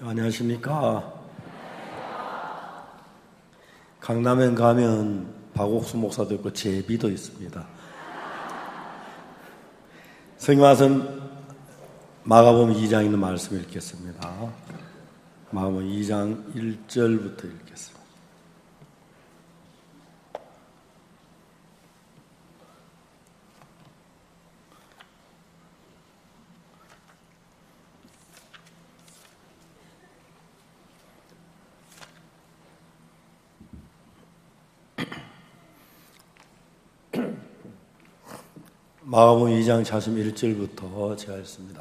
안녕하십니까. 강남에 가면 박옥수 목사도 있고 제비도 있습니다. 성경 말씀 마가복음 2장 있는 말씀 읽겠습니다. 마가복음 2장 1절부터 읽겠습니다. 마가복음 2장 41절부터 제가 읽습니다.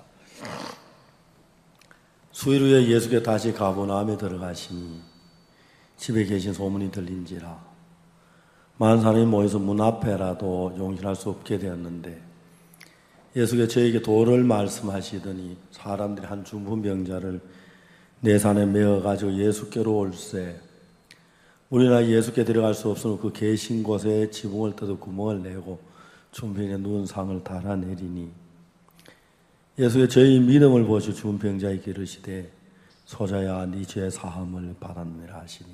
수일 후에 예수께 다시 가버나움에 들어가시니 집에 계신 소문이 들린지라 많은 사람이 모여서 문 앞에라도 용신할 수 없게 되었는데 예수께서 저에게 도를 말씀하시더니 사람들이 한 중풍병자를 내 산에 메어가지고 예수께로 올세 우리나 예수께 들어갈 수 없으므로 그 계신 곳에 지붕을 뜯어 구멍을 내고 중풍에 누운 상을 달아내리니 예수의 저희 믿음을 보시고 죽은 병자에게 이르시되 소자야 네 죄 사함을 받았느니라 하시니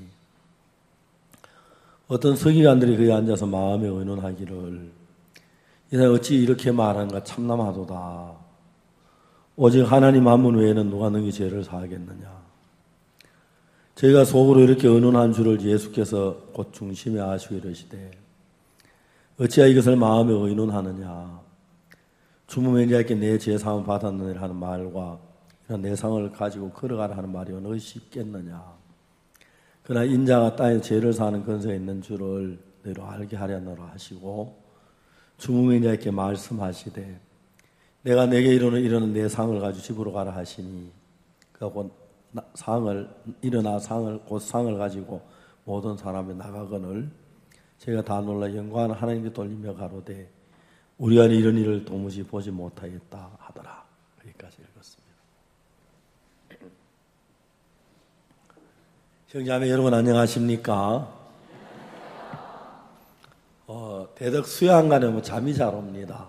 어떤 서기관들이 거기 앉아서 마음에 의논하기를 이 사람이 어찌 이렇게 말하는가 참남하도다. 오직 하나님 한 분 외에는 누가 너희 죄를 사하겠느냐. 저희가 속으로 이렇게 의논한 줄을 예수께서 곧 중심에 아시고 이르시되 어찌하여 이것을 마음에 의논하느냐. 주무면 자에게 내 죄사함을 받았느니라 하는 말과 이런 내 상을 가지고 걸어가라 하는 말이 어느 쉽겠느냐. 그러나 인자가 땅에 죄를 사는 근세가 있는 줄을 너희로 알게 하려노라 하시고 주무면 자에게 말씀하시되 내가 내게 이르는 내 상을 가지고 집으로 가라 하시니 그가 곧 곧 상을 가지고 모든 사람이 나가거늘 제가 다 놀라 영광을 하나님께 돌리며 가로되 우리가 이런 일을 도무지 보지 못하겠다 하더라. 여기까지 읽었습니다. 형제자매 여러분 안녕하십니까? 대덕 수양간에 잠이 잘 옵니다.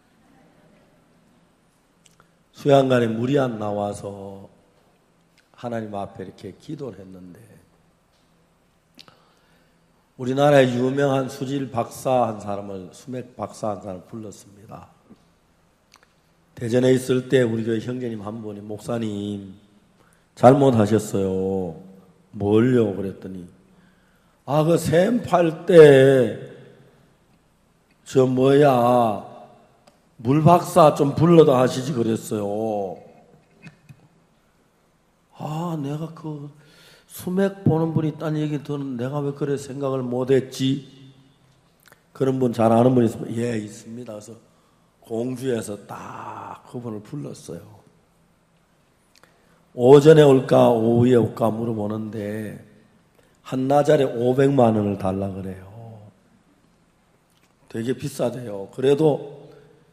수양간에 물이 안 나와서 하나님 앞에 이렇게 기도를 했는데 우리나라의 유명한 수질 박사 한 사람을 수맥 박사 한 사람을 불렀습니다. 대전에 있을 때 우리 교회 형제님 한 분이 목사님 잘못하셨어요. 뭘요? 그랬더니 그 샘 팔 때 물 박사 좀 불러다 하시지 그랬어요. 내가 수맥 보는 분이 있다는 얘기 듣는 내가 왜 그래 생각을 못했지? 그런 분 잘 아는 분 있으면 예 있습니다. 그래서 공주에서 딱 그분을 불렀어요. 오전에 올까 오후에 올까 물어보는데 한나절에 500만 원을 달라 그래요. 되게 비싸대요. 그래도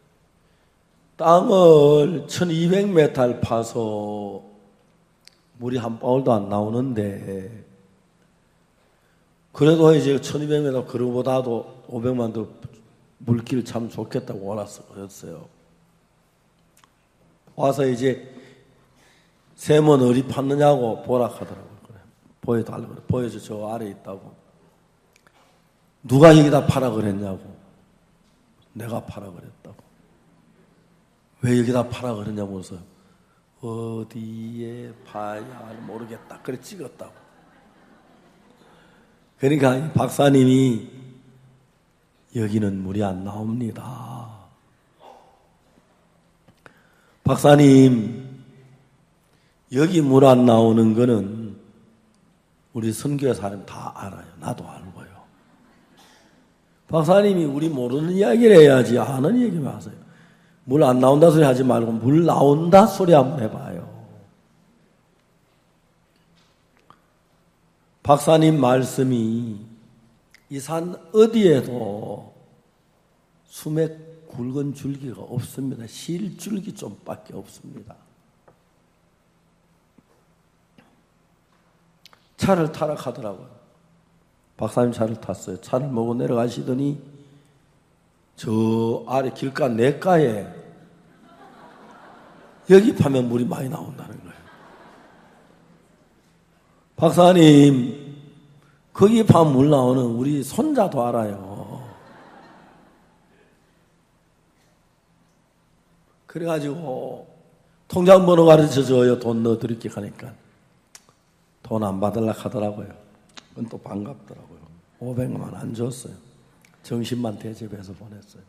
땅을 1200m 파서 물이 한 방울도 안 나오는데 그래도 이제 1200m 그거보다도 500만 더 물길 참 좋겠다고 올랐어요. 와서 이제 샘은 어디 팠느냐고 보라 하더라고요. 보여달라고 그래. 보여줘. 저 아래 있다고. 누가 여기다 파라 그랬냐고. 내가 파라 그랬다고. 왜 여기다 파라 그랬냐고 해서 어디에 파야 모르겠다. 그래 찍었다고. 그러니까 박사님이 여기는 물이 안 나옵니다. 박사님 여기 물 안 나오는 거는 우리 선교회 사람 다 알아요. 나도 알고요. 박사님이 우리 모르는 이야기를 해야지 아는 얘기만 하세요. 물 안 나온다 소리 하지 말고 물 나온다 소리 한번 해봐요. 박사님 말씀이 이 산 어디에도 수맥 굵은 줄기가 없습니다. 실줄기 좀밖에 없습니다. 차를 타라 하더라고요. 박사님 차를 탔어요. 차를 몰고 내려가시더니 저 아래 길가 냇가에 여기 파면 물이 많이 나온다는 거예요. 박사님, 거기 밥 물 나오는 우리 손자도 알아요. 그래가지고 통장 번호 가르쳐줘요. 돈 넣어드릴게 하니까 돈 안 받으려고 하더라고요. 그건 또 반갑더라고요. 500만 원 안 줬어요. 정신만 대접해서 보냈어요.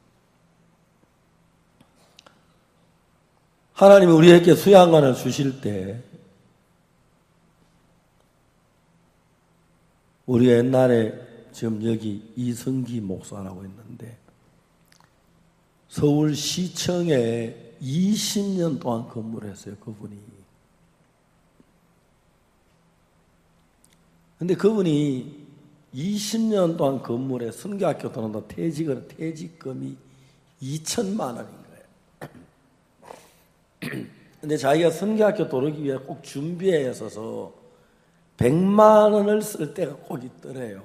하나님이 우리에게 수양관을 주실 때 우리가 옛날에 지금 여기 이성기 목사라고 있는데 서울시청에 20년 동안 근무를 했어요. 그분이. 근데 그분이 20년 동안 근무를 해 선교학교 들어온다 퇴직금이 2천만 원인 거예요. 근데 자기가 선교학교 들어오기 위해 꼭 준비해 있어서 100만 원을 쓸 때가 꼭 있더래요.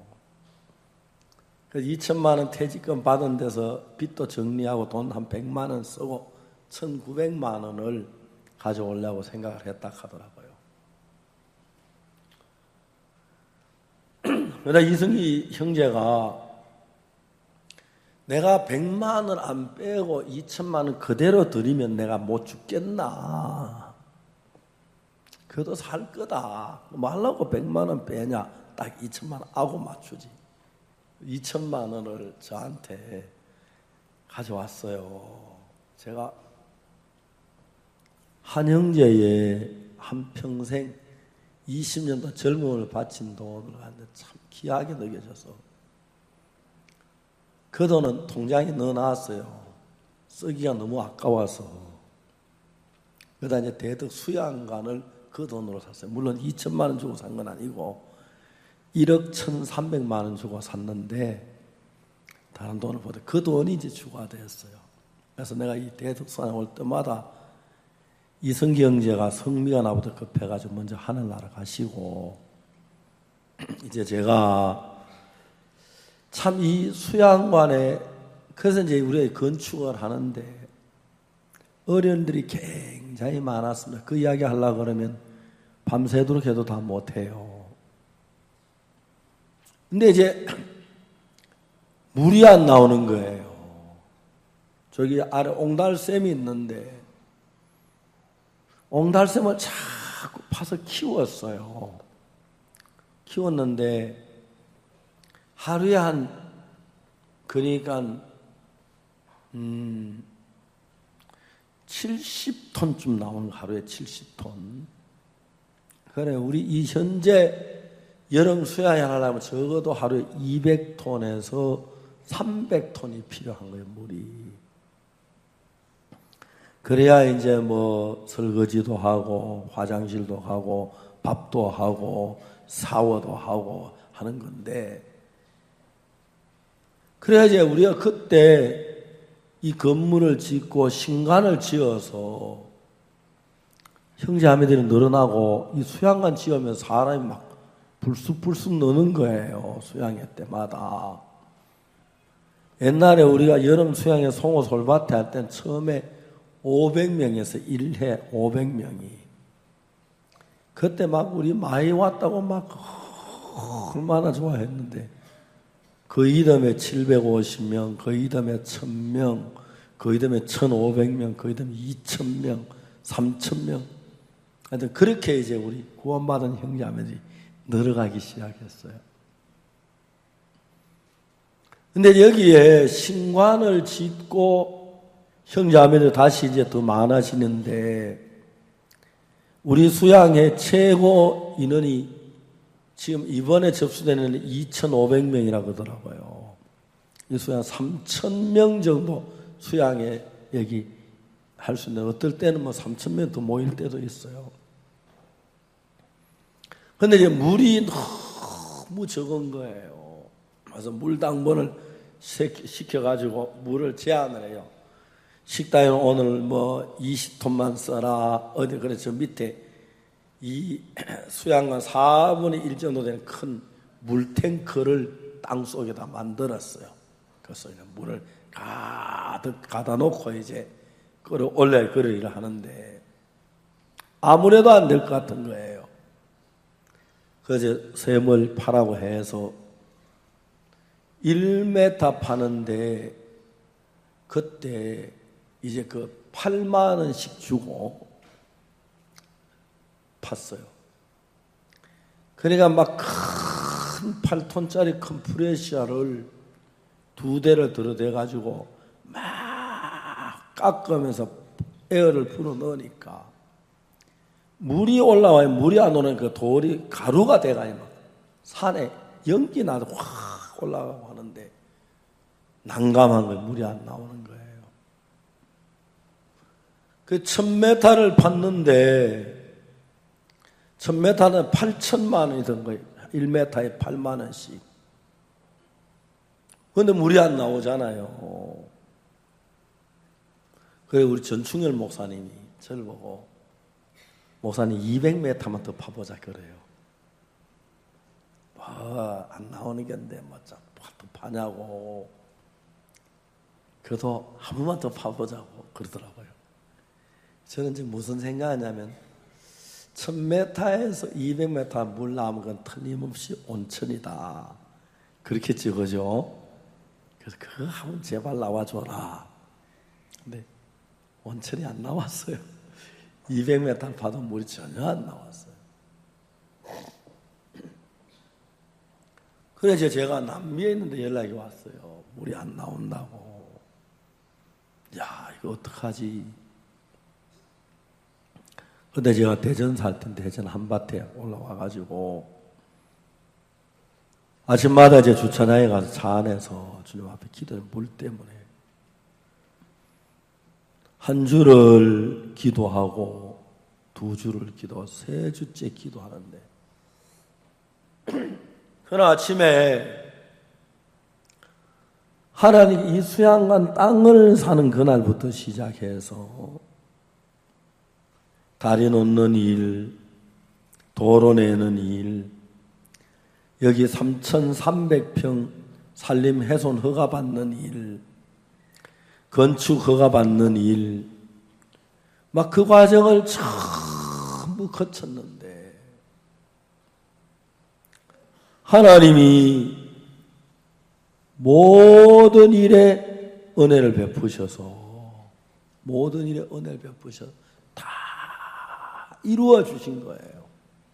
그래서 2천만 원 퇴직금 받은 데서 빚도 정리하고 돈 한 100만 원 쓰고 1,900만 원을 가져오려고 생각을 했다 하더라고요. 그러다 이승기 형제가 내가 100만 원 안 빼고 2천만 원 그대로 드리면 내가 못 죽겠나. 그래도 살 거다. 뭐 하려고 100만 원 빼냐. 딱 2천만 원 하고 맞추지. 2천만 원을 저한테 가져왔어요. 제가 한 형제의 한평생 20년도 젊음을 바친 돈을 하는데 참 귀하게 느껴져서 그 돈은 통장에 넣어놨어요. 쓰기가 너무 아까워서. 그러다 이제 대덕 수양관을 그 돈으로 샀어요. 물론 2천만 원 주고 산 건 아니고 1억 1,300만 원 주고 샀는데 다른 돈을 보다 그 돈이 이제 주가 됐어요. 그래서 내가 이 대덕 수양관 올 때마다 이성기 형제가 성미가 나보다 급해가지고 먼저 하늘나라 가시고 이제 제가 참 이 수양관에 그래서 이제 우리가 건축을 하는데 어려움들이 굉장히 많았습니다. 그 이야기 하려고 그러면 밤새도록 해도 다 못해요. 근데 이제 물이 안 나오는 거예요. 저기 아래 옹달샘이 있는데 옹달샘을 자꾸 파서 키웠어요. 키웠는데 하루에 그러니까 70톤쯤 나오는 거, 하루에 70톤. 그래, 우리 이 현재 여름 수양을 하려면 적어도 하루에 200톤에서 300톤이 필요한 거예요, 물이. 그래야 이제 뭐 설거지도 하고 화장실도 하고 밥도 하고 샤워도 하고 하는 건데, 그래야 이제 우리가 그때 이 건물을 짓고 신관을 지어서 형제자매들이 늘어나고 이 수양관 지으면 사람이 막 불쑥불쑥 느는 거예요. 수양회 때마다. 옛날에 우리가 여름 수양회 송호 솔밭에 할 땐 처음에 500명에서 1회 500명이. 그때 막 우리 많이 왔다고 막 얼마나 좋아했는데 그 이듬해 750명, 그 이듬해 1000명, 그 이듬해 1500명, 그 이듬해 2000명, 3000명. 하여튼 그렇게 이제 우리 구원받은 형제자매들이 늘어가기 시작했어요. 근데 여기에 신관을 짓고 형제자매들 다시 이제 더 많아지는데 우리 수양회 최고 인원이 지금 이번에 접수되는 2,500명이라고 하더라고요. 이 수양 3,000명 정도 수양회 여기 할 수 있는데 어떨 때는 뭐 3,000명 더 모일 때도 있어요. 근데 이제 물이 너무 적은 거예요. 그래서 물당번을 시켜가지고 물을 제한을 해요. 식당에 오늘 뭐 20톤만 써라. 어디 그래 저 밑에 이 수양관 4분의 1 정도 되는 큰 물탱크를 땅 속에다 만들었어요. 그래서 물을 가득 가다 놓고 이제 끌어올려야 그 일을 하는데 아무래도 안 될 것 같은 거예요. 그래서 샘을 파라고 해서 1m 파는데 그때 이제 그 8만 원씩 주고 팠어요. 그러니까 막 큰 8톤짜리 컴프레셔를 2대를 들어대가지고 막 깎으면서 에어를 불어 넣으니까 물이 올라와요. 물이 안 오는 그 돌이 가루가 돼가요. 막 산에 연기 나도 확 올라가고 하는데 난감한 거예요. 물이 안 나오는 거예요. 그 1000m를 팠는데 1000m는 8천만 원이 든 거예요. 1m에 8만 원씩. 그런데 물이 안 나오잖아요. 그래서 우리 전충열 목사님이 저를 보고 목사님 200m만 더 파보자 그래요. 안 나오는 건데 뭐 또 파냐고. 그래도 한 번만 더 파보자고 그러더라고요. 저는 지금 무슨 생각하냐면 1000m에서 200m 물 나오는 건 틀림없이 온천이다. 그렇겠죠, 그죠? 그래서 그거 한번 제발 나와줘라. 근데 온천이 안 나왔어요. 200m 파도 물이 전혀 안 나왔어요. 그래서 제가 남미에 있는데 연락이 왔어요. 물이 안 나온다고. 야, 이거 어떡하지? 근데 제가 대전 살 때 대전 한밭에 올라와가지고 아침마다 이제 주차장에 가서 차 안에서 주님 앞에 기도를 물 때문에 한 주를 기도하고 2주를 기도하고 3주째 기도하는데 그날 아침에 하나님 이 수양관 땅을 사는 그날부터 시작해서 다리 놓는 일, 도로 내는 일, 여기 3,300평 산림 훼손 허가 받는 일, 건축 허가 받는 일, 막 그 과정을 전부 거쳤는데 하나님이 모든 일에 은혜를 베푸셔서 모든 일에 은혜를 베푸셔서 다 이루어 주신 거예요.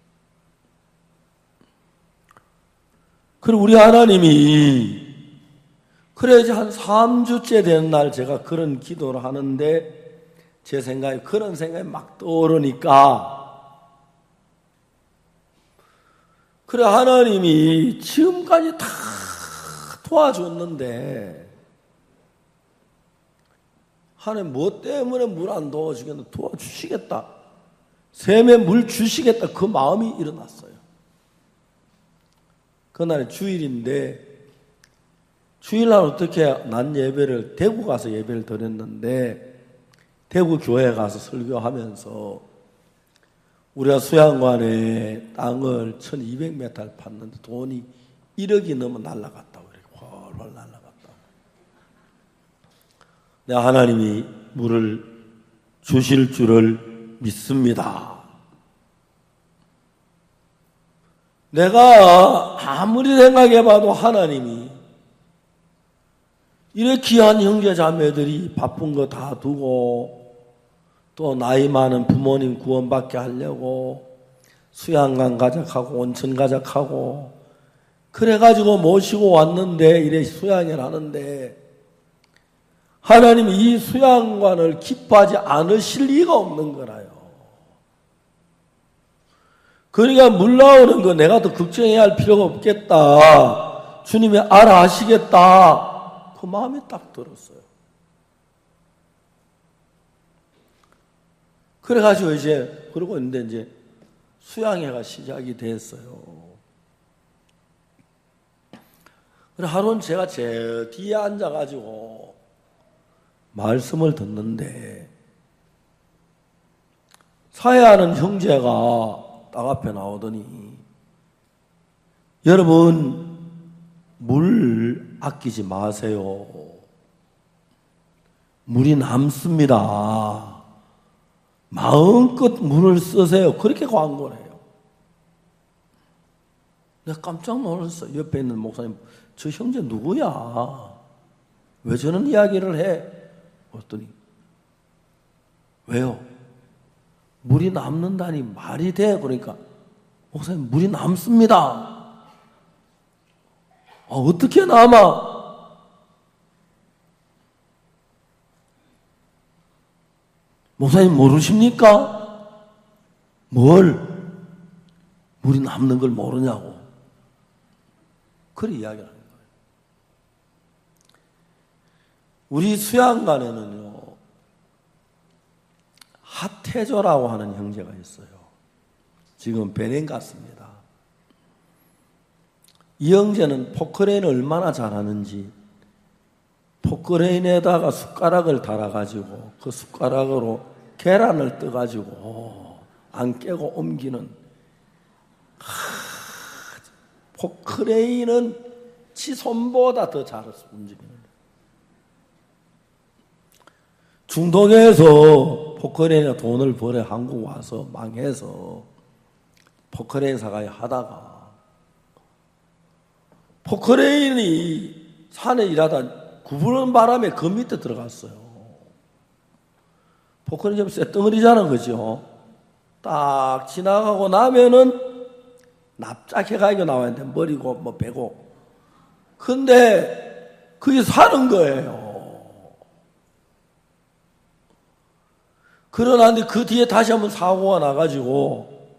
그리고 우리 하나님이 그래야지 한 3주째 되는 날 제가 그런 기도를 하는데 제 생각에 그런 생각이 막 떠오르니까 그래 하나님이 지금까지 다 도와줬는데 하나님 뭐 때문에 물 안 도와주겠나 도와주시겠다 샘에 물 주시겠다 그 마음이 일어났어요. 그날이 주일인데 주일날 어떻게 낮 예배를 대구 가서 예배를 드렸는데 대구 교회에 가서 설교하면서 우리가 수양관에 땅을 1200m를 팠는데 돈이 1억이 넘어 날아갔다고 이렇게 훨훨 날아갔다고. 내가 하나님이 물을 주실 줄을 믿습니다. 내가 아무리 생각해봐도 하나님이 이렇게 귀한 형제 자매들이 바쁜 거 다 두고 또 나이 많은 부모님 구원받게 하려고 수양관 가작하고 온천 가작하고 그래가지고 모시고 왔는데 이래 수양을 하는데 하나님이 이 수양관을 기뻐하지 않으실 리가 없는 거라요. 그러니까 물 나오는 거 내가 더 걱정해야 할 필요가 없겠다. 주님이 알아 하시겠다. 그 마음이 딱 들었어요. 그래가지고 이제 그러고 있는데 이제 수양회가 시작이 됐어요. 그래 하루는 제가 제 뒤에 앉아가지고 말씀을 듣는데 사회하는 형제가 딱 앞에 나오더니 여러분 물 아끼지 마세요. 물이 남습니다. 마음껏 물을 쓰세요. 그렇게 광고를 해요. 내가 깜짝 놀랐어. 옆에 있는 목사님, 저 형제 누구야? 왜 저런 이야기를 해? 그랬더니, 왜요? 물이 남는다니 말이 돼? 그러니까, 목사님, 물이 남습니다. 어떻게 남아? 목사님 모르십니까? 뭘? 물이 남는 걸 모르냐고. 그래 이야기를 하는 거예요. 우리 수양관에는요, 하태조라고 하는 형제가 있어요. 지금 베냉 갔습니다. 이 형제는 포크레인을 얼마나 잘하는지 포크레인에다가 숟가락을 달아가지고 그 숟가락으로 계란을 떠가지고 안 깨고 옮기는, 포크레인은 지 손보다 더 잘 움직이는. 중동에서 포크레인에 돈을 벌어 한국 와서 망해서 포크레인 사가이 하다가 포크레인이 산에 일하다 구부는 바람에 그 밑에 들어갔어요. 포크레인 좀 쇳덩어리잖아, 그죠? 딱 지나가고 나면은 납작해가지고 나와야 돼. 머리고 뭐 배고. 근데 그게 사는 거예요. 그러나 그 뒤에 다시 한번 사고가 나가지고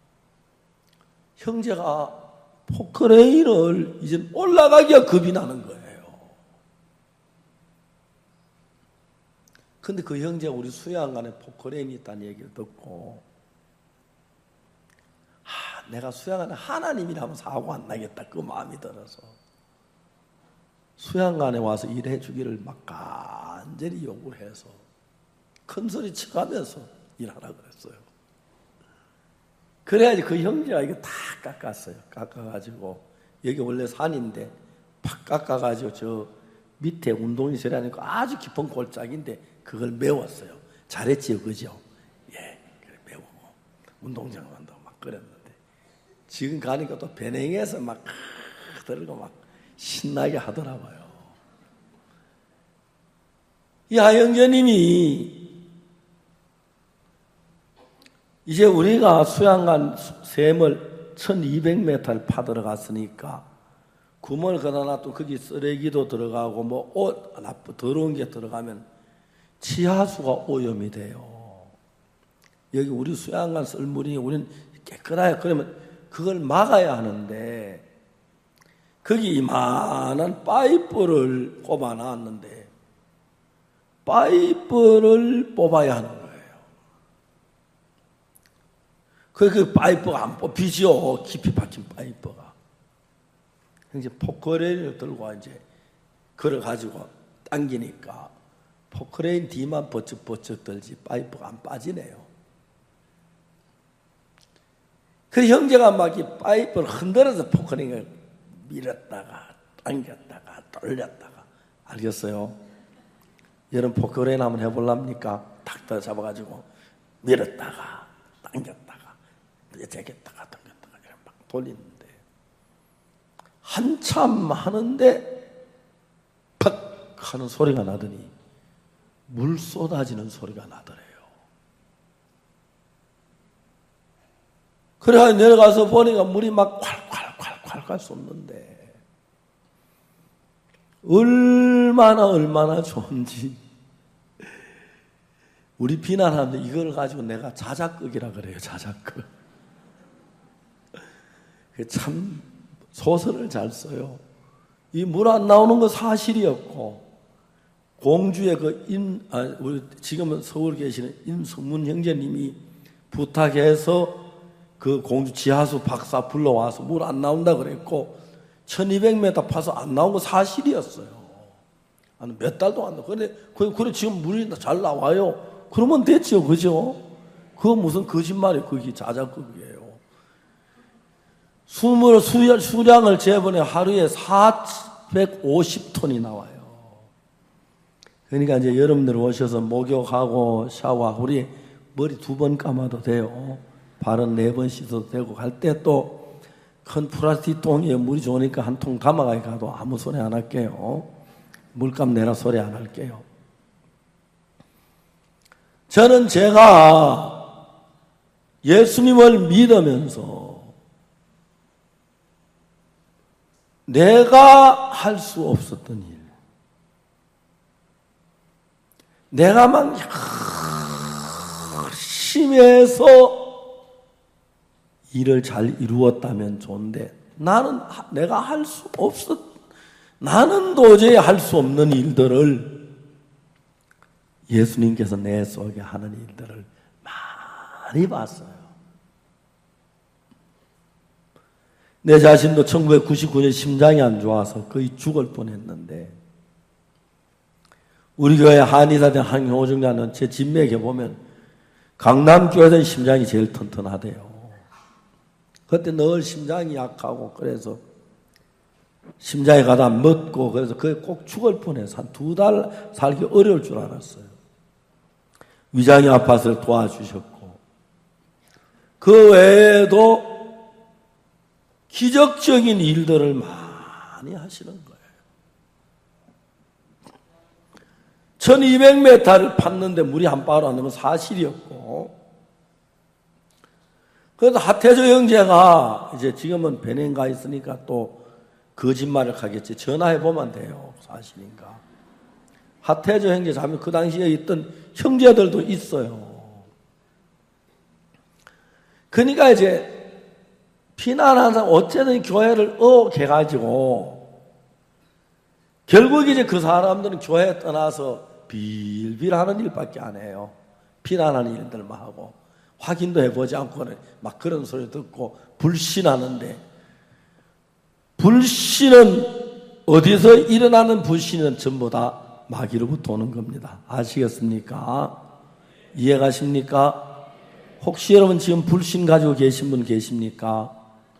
형제가 포크레인을 이제 올라가기가 겁이 나는 거예요. 근데 그 형제가 우리 수양관에 포크레인이 있다는 얘기를 듣고, 내가 수양관에 하나님이라면 사고 안 나겠다, 그 마음이 들어서 수양관에 와서 일해 주기를 막 간절히 요구를 해서 큰 소리 쳐가면서 일하라 그랬어요. 그래야지 그 형제가 이거 다 깎았어요. 깎아가지고 여기 원래 산인데 팍 깎아가지고 저 밑에 운동시설이라니까 아주 깊은 골짜기인데 그걸 메웠어요. 잘했지요, 그죠? 예, 그래 메우고 운동장 만들고 막 그랬는데 지금 가니까 또 베냉에서 막 들고 막 신나게 하더라고요. 이 하영재님이 이제 우리가 수양관 샘을 1200m를 파들어 갔으니까 구멍을 거다놔 또 거기 쓰레기도 들어가고 뭐 옷 더러운 게 들어가면 지하수가 오염이 돼요. 여기 우리 수양관 썰물이 우리는 깨끗해요. 그러면 그걸 막아야 하는데 거기 이만한 파이프를 꼽아 놨는데 파이프를 뽑아야 하는 거예요. 그 파이프가 안 뽑히죠. 깊이 박힌 파이프가. 이제 포크레인을 들고 이제 걸어가지고 당기니까 포크레인 뒤만 버쩍버쩍 들지 파이프가 안 빠지네요. 그 형제가 막 이 파이프를 흔들어서 포크레인을 밀었다가 당겼다가 돌렸다가. 알겠어요? 여러분 포크레인 한번 해볼랍니까? 탁 잡아가지고 밀었다가 당겼다가 재겠다가 당겼다가 이렇게 막 돌리는데 한참 하는데 팍 하는 소리가 나더니 물 쏟아지는 소리가 나더래요. 그래야 내려가서 보니까 물이 막 콸콸콸콸 쏟는데 얼마나 좋은지. 우리 비난하는데 이걸 가지고 내가 자작극이라 그래요. 자작극. 참 소설을 잘 써요. 이 물 안 나오는 거 사실이었고 공주의 우리 지금은 서울 계시는 임성문 형제님이 부탁해서 그 공주 지하수 박사 불러와서 물 안 나온다 그랬고 1200m 파서 안 나온 거 사실이었어요. 몇 달도 안 나와. 그런데 그래 지금 물이 잘 나와요. 그러면 됐죠, 그죠? 그거 무슨 거짓말이에요. 그게 자작극이에요. 수량을 재보내 하루에 450톤이 나와요. 그러니까 이제 여러분들 오셔서 목욕하고 샤워하고 우리 머리 2번 감아도 돼요. 발은 4번 씻어도 되고 갈 때 또 큰 플라스틱 통에 물이 좋으니까 한 통 담아가 가도 아무 소리 안 할게요. 물값 내라 소리 안 할게요. 저는 제가 예수님을 믿으면서 내가 할 수 없었던 일, 내가 막 열심히 해서 일을 잘 이루었다면 좋은데 내가 할 수 나는 도저히 할 수 없는 일들을 예수님께서 내 속에 하는 일들을 많이 봤어요. 내 자신도 1999년 심장이 안 좋아서 거의 죽을 뻔했는데 우리 교회 한의사된 한효정자는 제 진맥에 보면 강남교회는 심장이 제일 튼튼하대요. 그때 늘 심장이 약하고 그래서 심장에 가다 멎고 그래서 그게 꼭 죽을 뻔해서 한 2달 살기 어려울 줄 알았어요. 위장이 아파서 도와주셨고 그 외에도 기적적인 일들을 많이 하시는 거예요. 1200m를 팠는데 물이 한 방울 안 나면 사실이었고 그래서 하태조 형제가 이제 지금은 베네인 가 있으니까 또 거짓말을 하겠지. 전화해보면 돼요. 사실인가. 하태조 형제 자매 그 당시에 있던 형제들도 있어요. 그러니까 이제 피난한 사람 어쨌든 교회를 어겨가지고 결국 이제 그 사람들은 교회 떠나서 빌빌하는 일밖에 안 해요. 피난하는 일들만 하고 확인도 해보지 않고는 막 그런 소리 듣고 불신하는데 불신은 어디서 일어나는 불신은 전부 다 마귀로부터 오는 겁니다. 아시겠습니까? 이해가십니까? 혹시 여러분 지금 불신 가지고 계신 분 계십니까?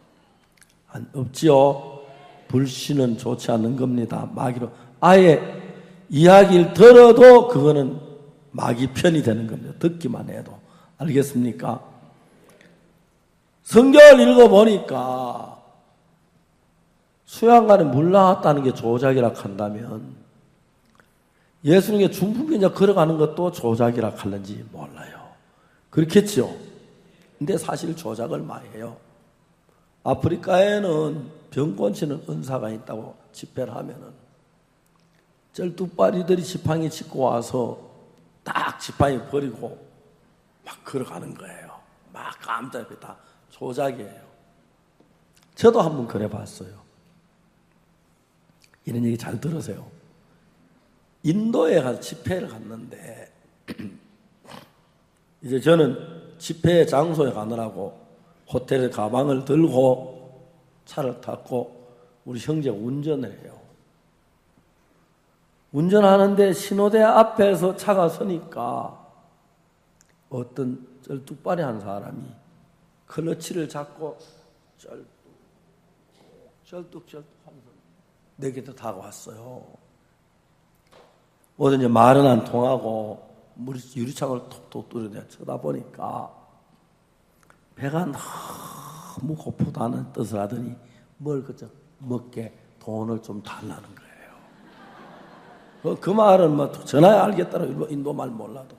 없지요? 불신은 좋지 않는 겁니다. 마귀로 아예 이야기를 들어도 그거는 마귀 편이 되는 겁니다. 듣기만 해도. 알겠습니까? 성경을 읽어보니까 수양간에 물 나왔다는 게 조작이라 한다면 예수님의 중풍이 이제 걸어가는 것도 조작이라 할는지 몰라요. 그렇겠죠? 근데 사실 조작을 많이 해요. 아프리카에는 병 고치는 은사가 있다고 집회를 하면은 쩔뚝발이들이 지팡이 짚고 와서 딱 지팡이 버리고 막 걸어가는 거예요. 막 깜짝이야. 다 조작이에요. 저도 한번 그래 봤어요. 이런 얘기 잘 들으세요. 인도에 가서 집회를 갔는데 이제 저는 집회 장소에 가느라고 호텔에 가방을 들고 차를 탔고 우리 형제가 운전을 해요. 운전하는데 신호대 앞에서 차가 서니까 어떤 쩔뚝발이 한 사람이 클러치를 잡고 쩔뚝 하면서 내 곁에 다가왔어요. 어제 말은 안 통하고 유리창을 톡톡 뚫어내 쳐다보니까 배가 너무 고프다는 뜻을 하더니 뭘 그저 먹게 돈을 좀 달라는 거예요. 그 말은 뭐 전화에 알겠다라 인도 말 몰라도.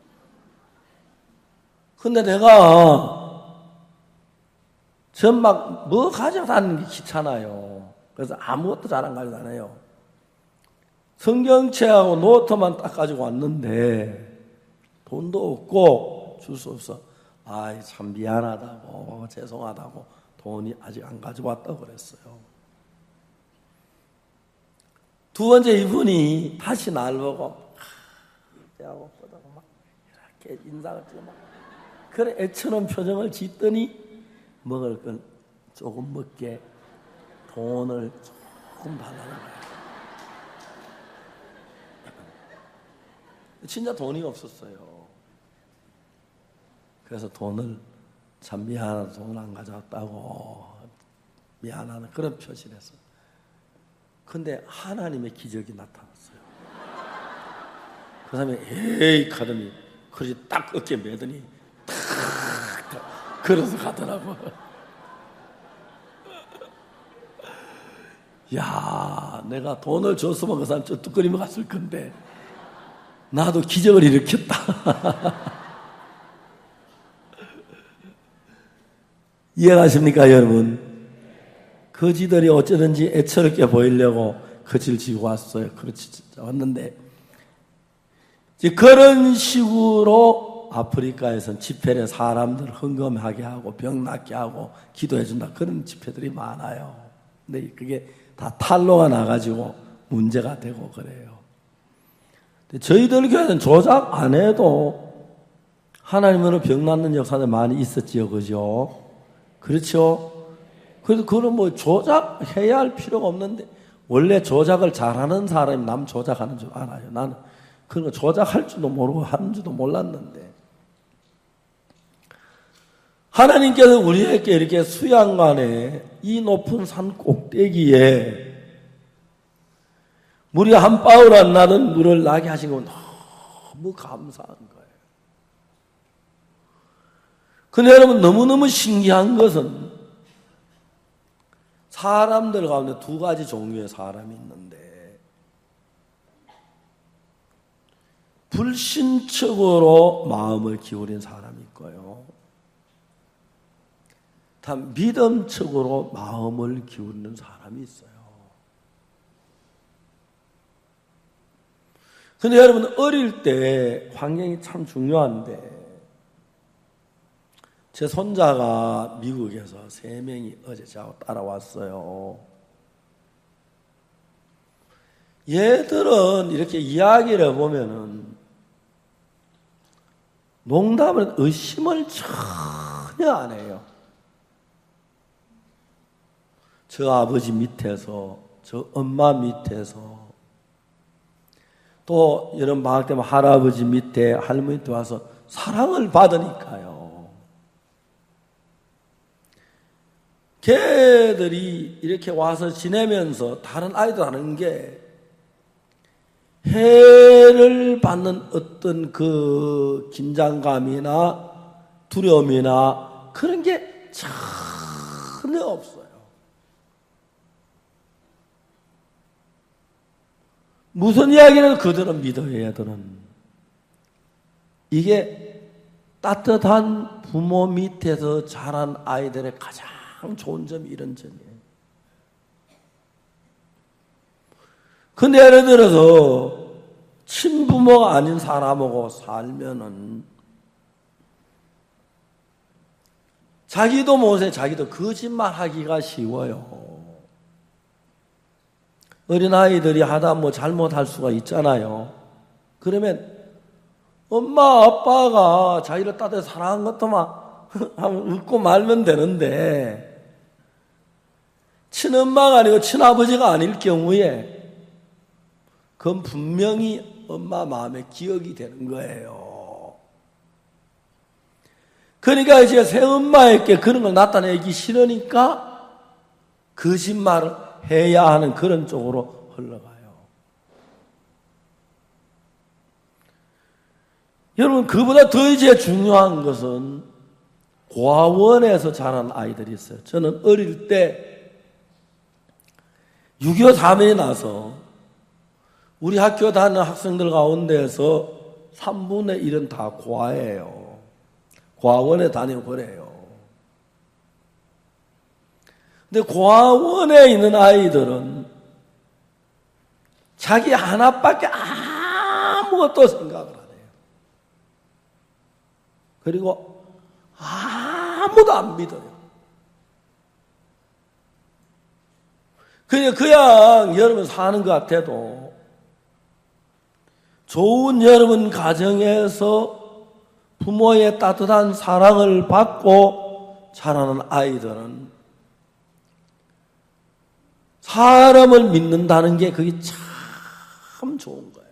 근데 내가 전 막 뭐 가져다니는 게 귀찮아요. 그래서 아무것도 잘 안 가져다녀요. 성경책하고 노트만 딱 가지고 왔는데 돈도 없고 줄 수 없어. 아이 참 미안하다고 죄송하다고 돈이 아직 안 가져왔다고 그랬어요. 두 번째 이분이 다시 날 보고 하고 보다가 막 이렇게 인상을 찍어 막 그래 애처럼 표정을 짓더니 먹을 건 조금 먹게 돈을 조금 달라는 거예요. 진짜 돈이 없었어요. 그래서 돈을 참 미안하다 돈을 안 가져왔다고 미안하는 그런 표시를 했어요. 근데 하나님의 기적이 나타났어요. 그 사람이 에이 하더니 그릇이 딱 어깨에 매더니 탁 걸어서 가더라고. 야, 내가 돈을 줬으면 그 사람 쩌뚝거리며 갔을 건데 나도 기적을 일으켰다. 이해가십니까, 여러분? 거지들이 어쩌든지 애처롭게 보이려고 거지를 지고 왔어요. 그렇지, 왔는데 이제 그런 식으로 아프리카에서는 집회에 사람들 헌금하게 하고 병 낫게 하고 기도해 준다, 그런 집회들이 많아요. 근데 그게 다 탄로가 나가지고 문제가 되고 그래요. 저희들 교회는 조작 안 해도 하나님으로 병 낫는 역사들 많이 있었지요, 그죠? 그렇죠? 그래서 그건 뭐 조작해야 할 필요가 없는데, 원래 조작을 잘하는 사람이 남 조작하는 줄 알아요. 나는 그런 거 조작할 줄도 모르고 하는 줄도 몰랐는데, 하나님께서 우리에게 이렇게 수양관에 이 높은 산 꼭대기에 물이 한 방울 안 나는 물을 나게 하신 건 너무 감사한 거예요. 근데 여러분, 너무너무 신기한 것은 사람들 가운데 두 가지 종류의 사람이 있는데, 불신적으로 마음을 기울인 사람이 있고요, 다 믿음적으로 마음을 기울이는 사람이 있어요. 근데 여러분, 어릴 때 환경이 참 중요한데, 제 손자가 미국에서 3명이 어제 저하고 따라왔어요. 얘들은 이렇게 이야기를 보면은 농담을, 의심을 전혀 안 해요. 저 아버지 밑에서, 저 엄마 밑에서, 또 여름 방학 때면 할아버지 밑에, 할머니 밑에 와서 사랑을 받으니까요. 걔들이 이렇게 와서 지내면서 다른 아이들 하는 게, 해를 받는 어떤 그 긴장감이나 두려움이나 그런 게 전혀 없어요. 무슨 이야기를 그들은 믿어요, 얘들은. 이게 따뜻한 부모 밑에서 자란 아이들의 가장 좋은 점이 이런 점이에요. 근데 예를 들어서 친부모가 아닌 사람하고 살면은 자기도 못해, 자기도 거짓말 하기가 쉬워요. 어린아이들이 하다 뭐 잘못할 수가 있잖아요. 그러면 엄마 아빠가 자기를 따뜻하게 사랑한 것도만 하면 웃고 말면 되는데, 친엄마가 아니고 친아버지가 아닐 경우에 그건 분명히 엄마 마음에 기억이 되는 거예요. 그러니까 이제 새엄마에게 그런 걸 나타내기 싫으니까 거짓말을 해야 하는 그런 쪽으로 흘러가요. 여러분, 그보다 더 이제 중요한 것은 고아원에서 자란 아이들이 있어요. 저는 어릴 때 6.25 사면이 나서 우리 학교 다니는 학생들 가운데에서 3분의 1은 다 고아예요. 고아원에 다니고 그래요. 근데 고아원에 있는 아이들은 자기 하나밖에 아무것도 생각을 안 해요. 그리고 아무도 안 믿어요. 그냥 여러분 사는 것 같아도 좋은 여러분 가정에서 부모의 따뜻한 사랑을 받고 자라는 아이들은 사람을 믿는다는 게 그게 참 좋은 거예요.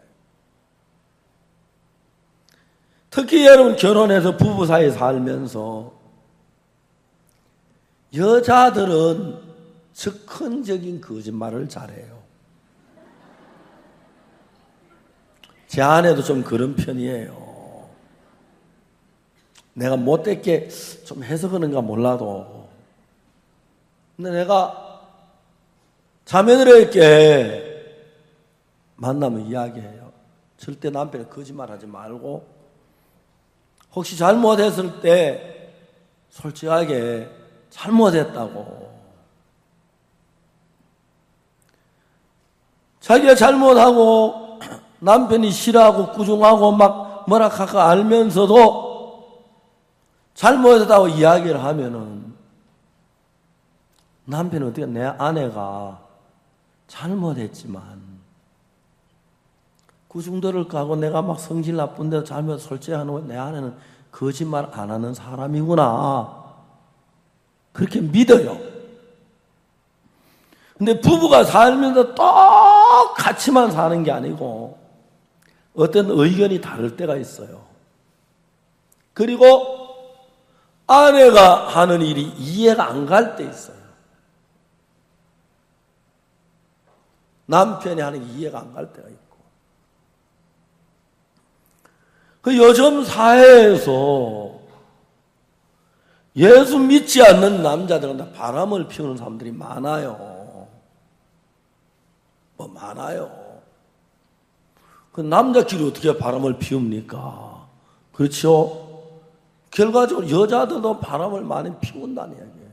특히 여러분 결혼해서 부부 사이에 살면서 여자들은 즉흥적인 거짓말을 잘해요. 제 아내도 좀 그런 편이에요. 내가 못됐게 좀 해서 그런가 몰라도, 근데 내가 자매들에게 만나면 이야기해요. 절대 남편이 거짓말하지 말고 혹시 잘못했을 때 솔직하게 잘못했다고. 자기가 잘못하고 남편이 싫어하고 꾸중하고 막 뭐라 할까 알면서도 잘못했다고 이야기를 하면은 남편은 어떻게 내 아내가 잘못했지만 꾸중들을 까고 내가 막 성질 나쁜데 잘못 솔직하는 내 아내는 거짓말 안 하는 사람이구나. 그렇게 믿어요. 근데 부부가 살면서 똑같이만 사는 게 아니고 어떤 의견이 다를 때가 있어요. 그리고 아내가 하는 일이 이해가 안 갈 때 있어요. 남편이 하는 게 이해가 안 갈 때가 있고. 그 요즘 사회에서 예수 믿지 않는 남자들은 바람을 피우는 사람들이 많아요. 많아요. 그 남자끼리 어떻게 바람을 피웁니까? 그렇죠? 결과적으로 여자들도 바람을 많이 피운다는 이야기예요.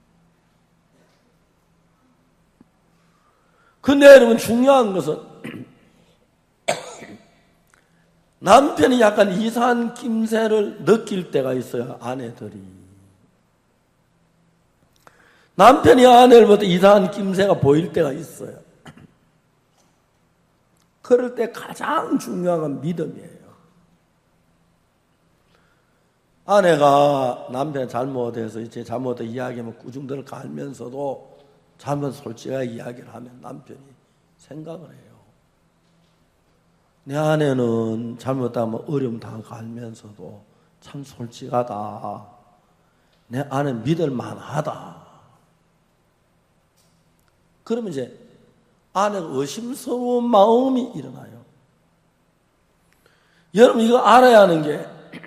근데 여러분 중요한 것은 남편이 약간 이상한 낌새를 느낄 때가 있어요. 아내들이. 남편이 아내를 볼 때 이상한 낌새가 보일 때가 있어요. 그럴 때 가장 중요한 건 믿음이에요. 아내가 남편이 잘못해서 이제 잘못해 이야기하면 꾸중들을 갈면서도 잘못 솔직하게 이야기를 하면 남편이 생각을 해요. 내 아내는 잘못하면 어려움 당하고 알면서도 참 솔직하다. 내 아내 믿을 만하다. 그러면 이제 아내가 의심스러운 마음이 일어나요. 여러분 이거 알아야 하는 게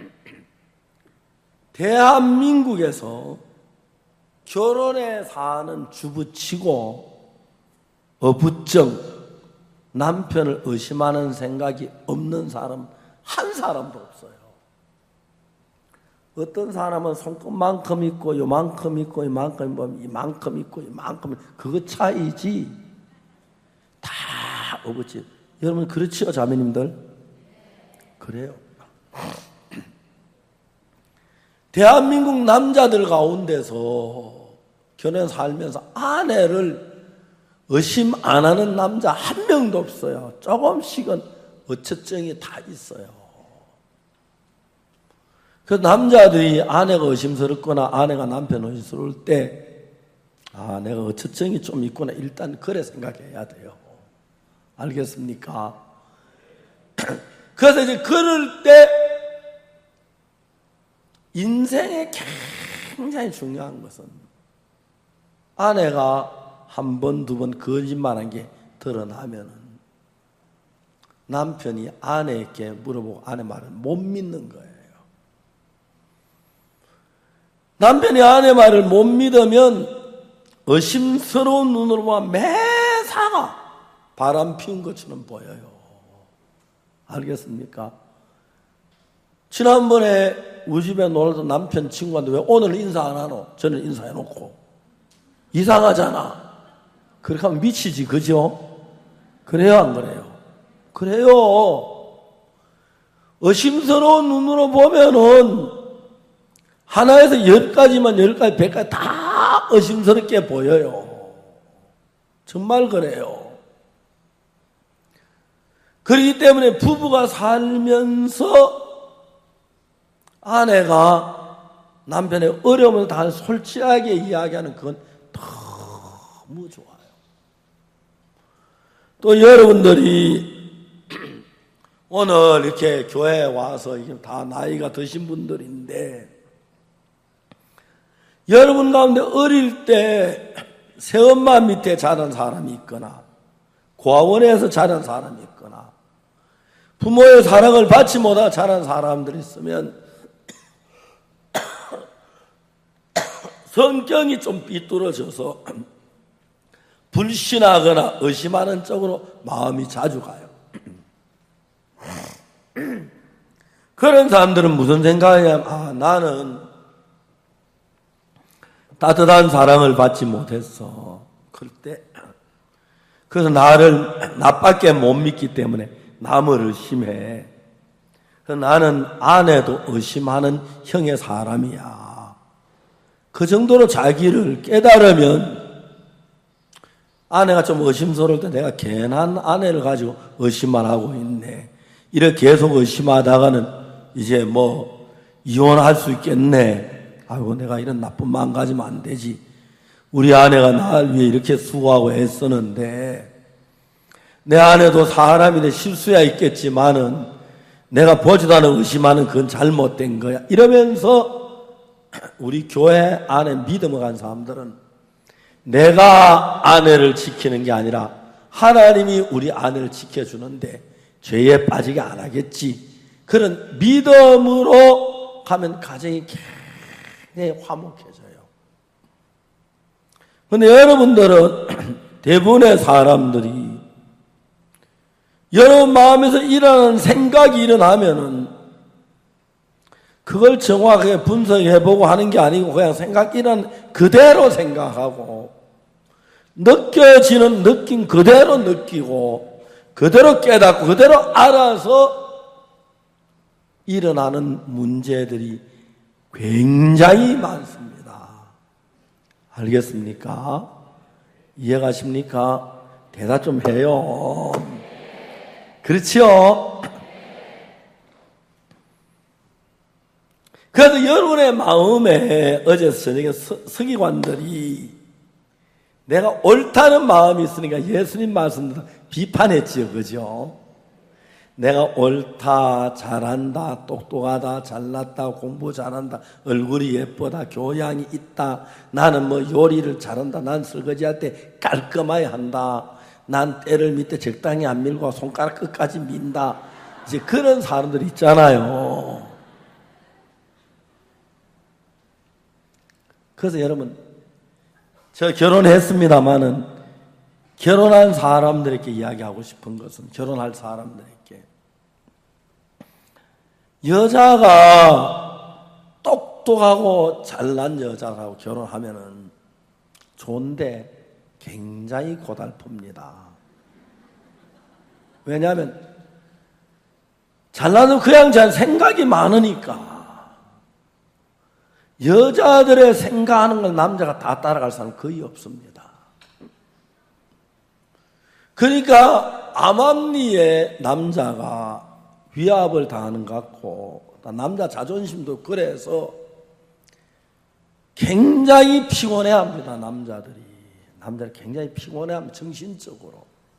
대한민국에서 결혼에 사는 주부치고 어부정 남편을 의심하는 생각이 없는 사람 한 사람도 없어요. 어떤 사람은 손끝만큼 있고 요만큼 있고 이만큼 보면 이만큼 있고 이만큼 그거 차이지 다 어부지. 여러분 그렇지요 자매님들? 그래요. 대한민국 남자들 가운데서 결혼 살면서 아내를 의심 안 하는 남자 한 명도 없어요. 조금씩은 어처증이 다 있어요. 그 남자들이 아내가 의심스럽거나 아내가 남편 의심스러울 때 내가 어처증이 좀 있구나 일단 그래 생각해야 돼요. 알겠습니까? 그래서 이제 그럴 때 인생에 굉장히 중요한 것은 아내가 한 번, 두 번 거짓말한 게 드러나면은 남편이 아내에게 물어보고 아내 말을 못 믿는 거예요. 남편이 아내 말을 못 믿으면 의심스러운 눈으로 보면 매사가 바람 피운 것처럼 보여요. 알겠습니까? 지난번에 우리 집에 놀던 남편 친구한테 왜 오늘 인사 안 하노? 저는 인사해놓고. 이상하잖아. 그렇게 하면 미치지, 그죠? 그래요, 안 그래요? 그래요. 의심스러운 눈으로 보면은 하나에서 10가지만 10가지, 100가지 다 의심스럽게 보여요. 정말 그래요. 그렇기 때문에 부부가 살면서 아내가 남편의 어려움을 다 솔직하게 이야기하는 그건 너무 좋아요. 또 여러분들이 오늘 이렇게 교회에 와서 이게 다 나이가 드신 분들인데 여러분 가운데 어릴 때 새엄마 밑에 자란 사람이 있거나 고아원에서 자란 사람이 있거나 부모의 사랑을 받지 못하고 자란 사람들이 있으면 성격이 좀 삐뚤어져서 불신하거나 의심하는 쪽으로 마음이 자주 가요. 그런 사람들은 무슨 생각이냐면 나는 따뜻한 사랑을 받지 못했어. 그래서 나를 나밖에 못 믿기 때문에 남을 의심해. 그래서 나는 아내도 의심하는 형의 사람이야. 그 정도로 자기를 깨달으면 아내가 좀 의심스러울 때 내가 괜한 아내를 가지고 의심만 하고 있네. 이렇게 계속 의심하다가는 이제 이혼할 수 있겠네. 아이고, 내가 이런 나쁜 마음 가지면 안 되지. 우리 아내가 나를 위해 이렇게 수고하고 애쓰는데 내 아내도 사람인데 실수야 있겠지만은 내가 보지도 않은 의심하는 그건 잘못된 거야. 이러면서 우리 교회 안에 믿음을 간 사람들은 내가 아내를 지키는 게 아니라 하나님이 우리 아내를 지켜주는데 죄에 빠지게 안 하겠지. 그런 믿음으로 가면 가정이 굉장히 화목해져요. 그런데 여러분들은 대부분의 사람들이 여러분 마음에서 일어나는 생각이 일어나면은 그걸 정확하게 분석해보고 하는 게 아니고 그냥 생각 일어나는 그대로 생각하고 느껴지는 느낌 그대로 느끼고 그대로 깨닫고 그대로 알아서 일어나는 문제들이 굉장히 많습니다. 알겠습니까? 이해가십니까? 대답 좀 해요. 그렇지요? 그래서 여러분의 마음에 어제 저녁에 서기관들이 내가 옳다는 마음이 있으니까 예수님 말씀도 비판했지요. 그죠? 내가 옳다, 잘한다, 똑똑하다, 잘났다, 공부 잘한다, 얼굴이 예쁘다, 교양이 있다, 나는 요리를 잘한다, 난 설거지할 때 깔끔하게 한다, 난 때를 밑에 적당히 안 밀고 손가락 끝까지 민다. 이제 그런 사람들 있잖아요. 그래서 여러분, 저 결혼했습니다마는 결혼한 사람들에게 이야기하고 싶은 것은 결혼할 사람들에게 여자가 똑똑하고 잘난 여자하고 결혼하면은 좋은데 굉장히 고달픕니다. 왜냐하면 잘나도 그냥 생각이 많으니까 여자들의 생각하는 걸 남자가 다 따라갈 사람 거의 없습니다. 그러니까 암암리에 남자가 위압을 당하는 것 같고 남자 자존심도 그래서 굉장히 피곤해합니다. 남자들이 굉장히 피곤해합니다. 정신적으로.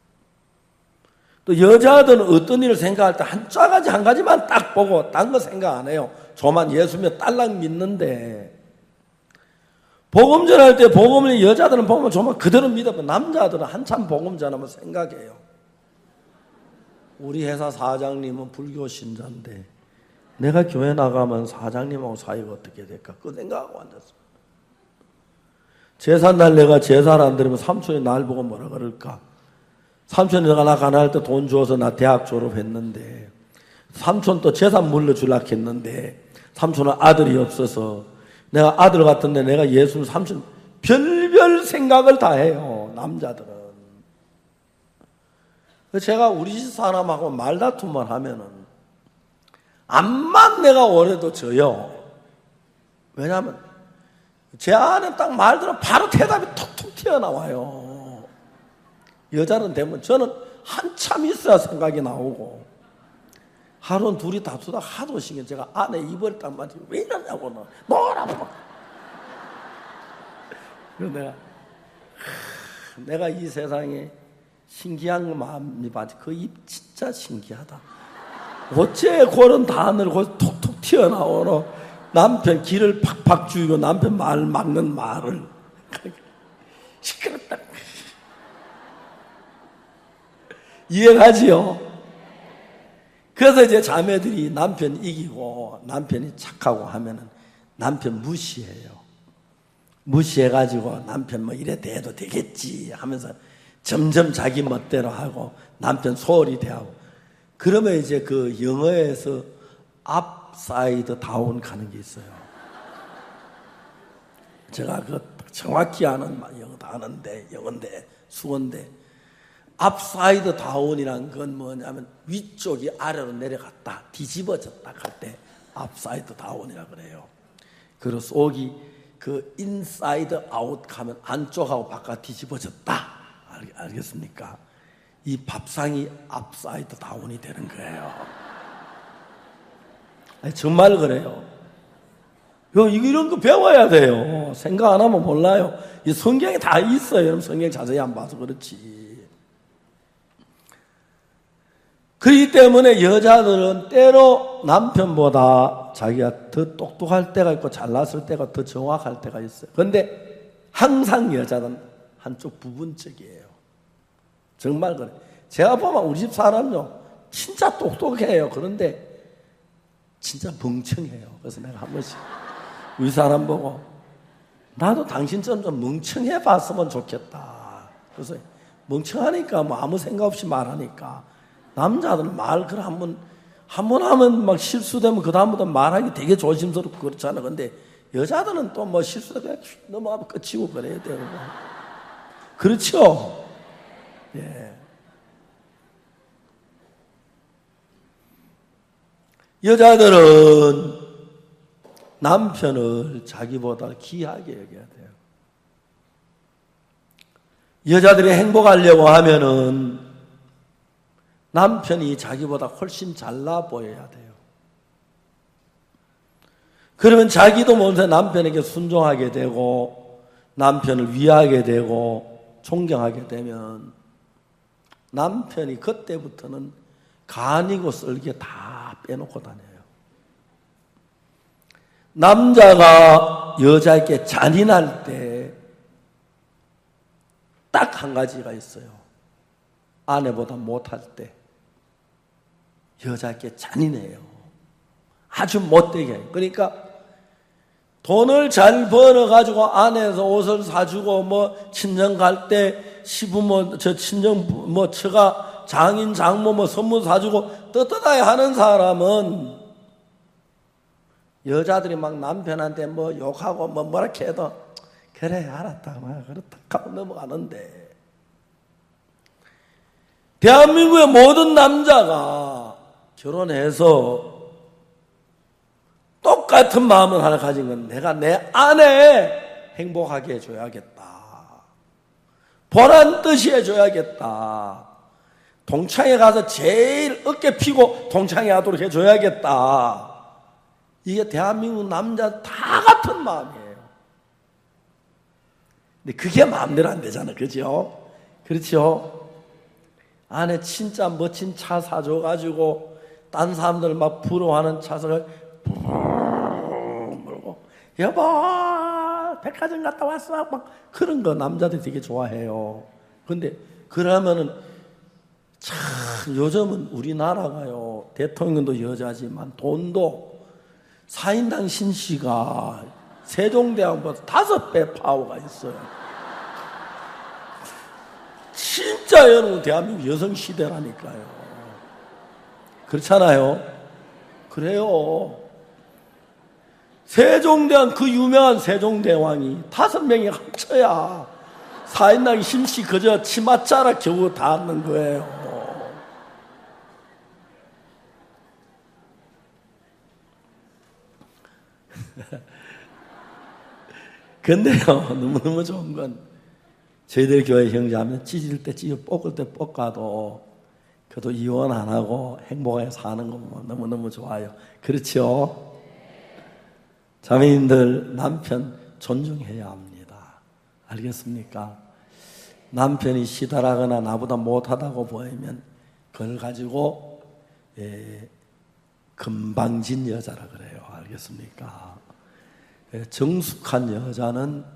또 여자들은 어떤 일을 생각할 때 한 가지만 딱 보고 딴 거 생각 안 해요. 저만 예수며 딸랑 믿는데 복음 전할 때 복음을 여자들은 보면 저만 그대로 믿어요. 남자들은 한참 복음 전하면 생각해요. 우리 회사 사장님은 불교 신자인데 내가 교회 나가면 사장님하고 사이가 어떻게 될까? 그 생각하고 앉았어요. 제삿날 내가 제사를 안 드리면 삼촌이 날 보고 뭐라 그럴까? 삼촌이 내가 나 가난할 때 돈 주어서 나 대학 졸업했는데 삼촌 또 재산 물려주려고 했는데 삼촌은 아들이 없어서 내가 아들 같은데 내가 예수님 삼촌 별별 생각을 다 해요. 남자들은. 제가 우리 집 사람하고 말다툼을 하면은 암만 내가 오래도 져요. 왜냐하면 제 안에 딱 말들은 바로 대답이 톡톡 튀어나와요. 여자는 되면 저는 한참 있어야 생각이 나오고 하루는 둘이 다투다 하도 신경 제가 안에 입을 딱 맞추고 왜 이러냐고 너라고 그래서 내가 이 세상에 신기한 거 마음이 받지 그 입 진짜 신기하다. 어째 그런 단어를 거기서 톡톡 튀어나오노. 남편 길을 팍팍 죽이고 남편 말 막는 말을 시끄럽다. 이해가지요? 그래서 이제 자매들이 남편 이기고 남편이 착하고 하면은 남편 무시해요. 무시해가지고 남편 뭐 이래 대해도 되겠지 하면서 점점 자기 멋대로 하고 남편 소홀히 대하고 그러면 이제 그 영어에서 upside down 가는 게 있어요. 제가 그 정확히 아는 영어도 아는데 영어인데 수어인데 upside down이란 건 뭐냐면 위쪽이 아래로 내려갔다 뒤집어졌다 할 때 upside down이라 그래요. 그리고 속이 그 inside out 가면 안쪽하고 바깥 뒤집어졌다. 알겠습니까? 이 밥상이 upside down이 되는 거예요. 아니, 정말 그래요. 이런 거 배워야 돼요. 생각 안 하면 몰라요. 이 성경에 다 있어요. 여러분 성경 자세히 안 봐서 그렇지. 그렇기 때문에 여자들은 때로 남편보다 자기가 더 똑똑할 때가 있고 잘났을 때가 더 정확할 때가 있어요. 그런데 항상 여자는 한쪽 부분적이에요. 정말 그래. 제가 보면 우리 집 사람요 진짜 똑똑해요. 그런데 진짜 멍청해요. 그래서 내가 한 번씩 우리 사람 보고 나도 당신처럼 좀 멍청해 봤으면 좋겠다. 그래서 멍청하니까 뭐 아무 생각 없이 말하니까 남자들은 말 그래 한 번 하면 막 실수되면 그 다음부터 말하기 되게 조심스럽고 그렇잖아. 근데 여자들은 또 뭐 실수되면 그냥 넘어가면 끝이고 그래야 돼요. 그렇죠? 예. 여자들은 남편을 자기보다 귀하게 여겨야 돼요. 여자들이 행복하려고 하면은 남편이 자기보다 훨씬 잘나 보여야 돼요. 그러면 자기도 먼저 남편에게 순종하게 되고 남편을 위하게 되고 존경하게 되면 남편이 그때부터는 간이고 썰기에 다 빼놓고 다녀요. 남자가 여자에게 잔인할 때 딱 한 가지가 있어요. 아내보다 못할 때 여자에게 잔인해요. 아주 못되게 해요. 그러니까 돈을 잘 벌어가지고 아내에서 옷을 사주고 뭐 친정 갈 때 시부모 저 친정 뭐 처가 장인 장모 뭐 선물 사주고 떳떳하게 하는 사람은 여자들이 막 남편한테 뭐 욕하고 뭐 뭐라 해도 그래 알았다 막 그렇다 하고 넘어가는데 대한민국의 모든 남자가 결혼해서 똑같은 마음을 하나 가진 건 내가 내 아내 행복하게 해줘야겠다. 보란 듯이 해줘야겠다. 동창회 가서 제일 어깨 피고 동창회 하도록 해줘야겠다. 이게 대한민국 남자 다 같은 마음이에요. 근데 그게 마음대로 안 되잖아. 그죠? 그렇죠? 아내 진짜 멋진 차 사줘가지고 딴 사람들 막 부러워하는 차를 물고 여보 백화점 갔다 왔어 막 그런 거 남자들이 되게 좋아해요. 근데 그러면은 참 요즘은 우리나라가요 대통령도 여자지만 돈도 4인당 신씨가 세종대왕보다 5배 파워가 있어요. 진짜 여러분 대한민국 여성 시대라니까요. 그렇잖아요. 그래요. 세종대왕 그 유명한 세종대왕이 5명이 합쳐야 4인당 힘씨 그저 치맛자락 겨우 닿는 거예요. 근데요 너무너무 좋은 건 저희들 교회 형제하면 찢을 때 찢어 볶을 때 볶아도 그래도 이혼 안 하고 행복하게 사는 거 보면 너무너무 좋아요. 그렇죠? 자매님들 남편 존중해야 합니다. 알겠습니까? 남편이 시달하거나 나보다 못하다고 보이면 그걸 가지고 금방진 여자라 그래요. 알겠습니까? 정숙한 여자는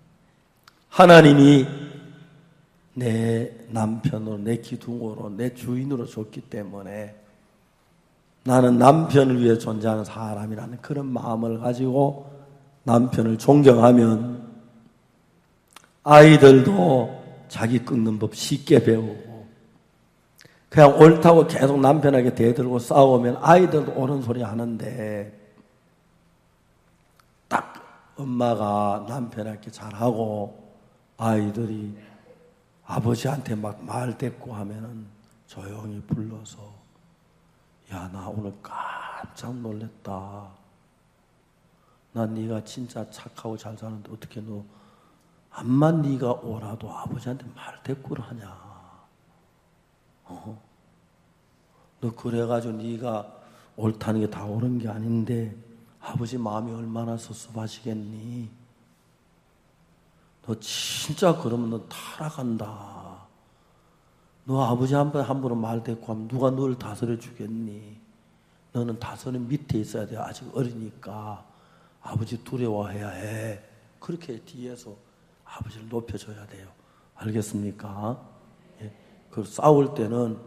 하나님이 내 남편으로 내 기둥으로 내 주인으로 줬기 때문에 나는 남편을 위해 존재하는 사람이라는 그런 마음을 가지고 남편을 존경하면 아이들도 자기 꺾는 법 쉽게 배우고 그냥 옳다고 계속 남편에게 대들고 싸우면 아이들도 옳은 소리 하는데 딱 엄마가 남편에게 잘하고 아이들이 아버지한테 막 말 대꾸 하면은 조용히 불러서 야, 나 오늘 깜짝 놀랬다. 난 네가 진짜 착하고 잘 사는데 어떻게 너 암만 네가 오라도 아버지한테 말 대꾸를 하냐. 너 그래가지고 네가 옳다는 게 다 옳은 게 아닌데 아버지 마음이 얼마나 섭섭하시겠니? 너 진짜 그러면 너 타락한다. 너 아버지 함부로 말 대꾸하면 누가 너를 다스려 주겠니? 너는 다스림 밑에 있어야 돼. 아직 어리니까 아버지 두려워해야 해. 그렇게 뒤에서 아버지를 높여줘야 돼요. 알겠습니까? 예. 그 싸울 때는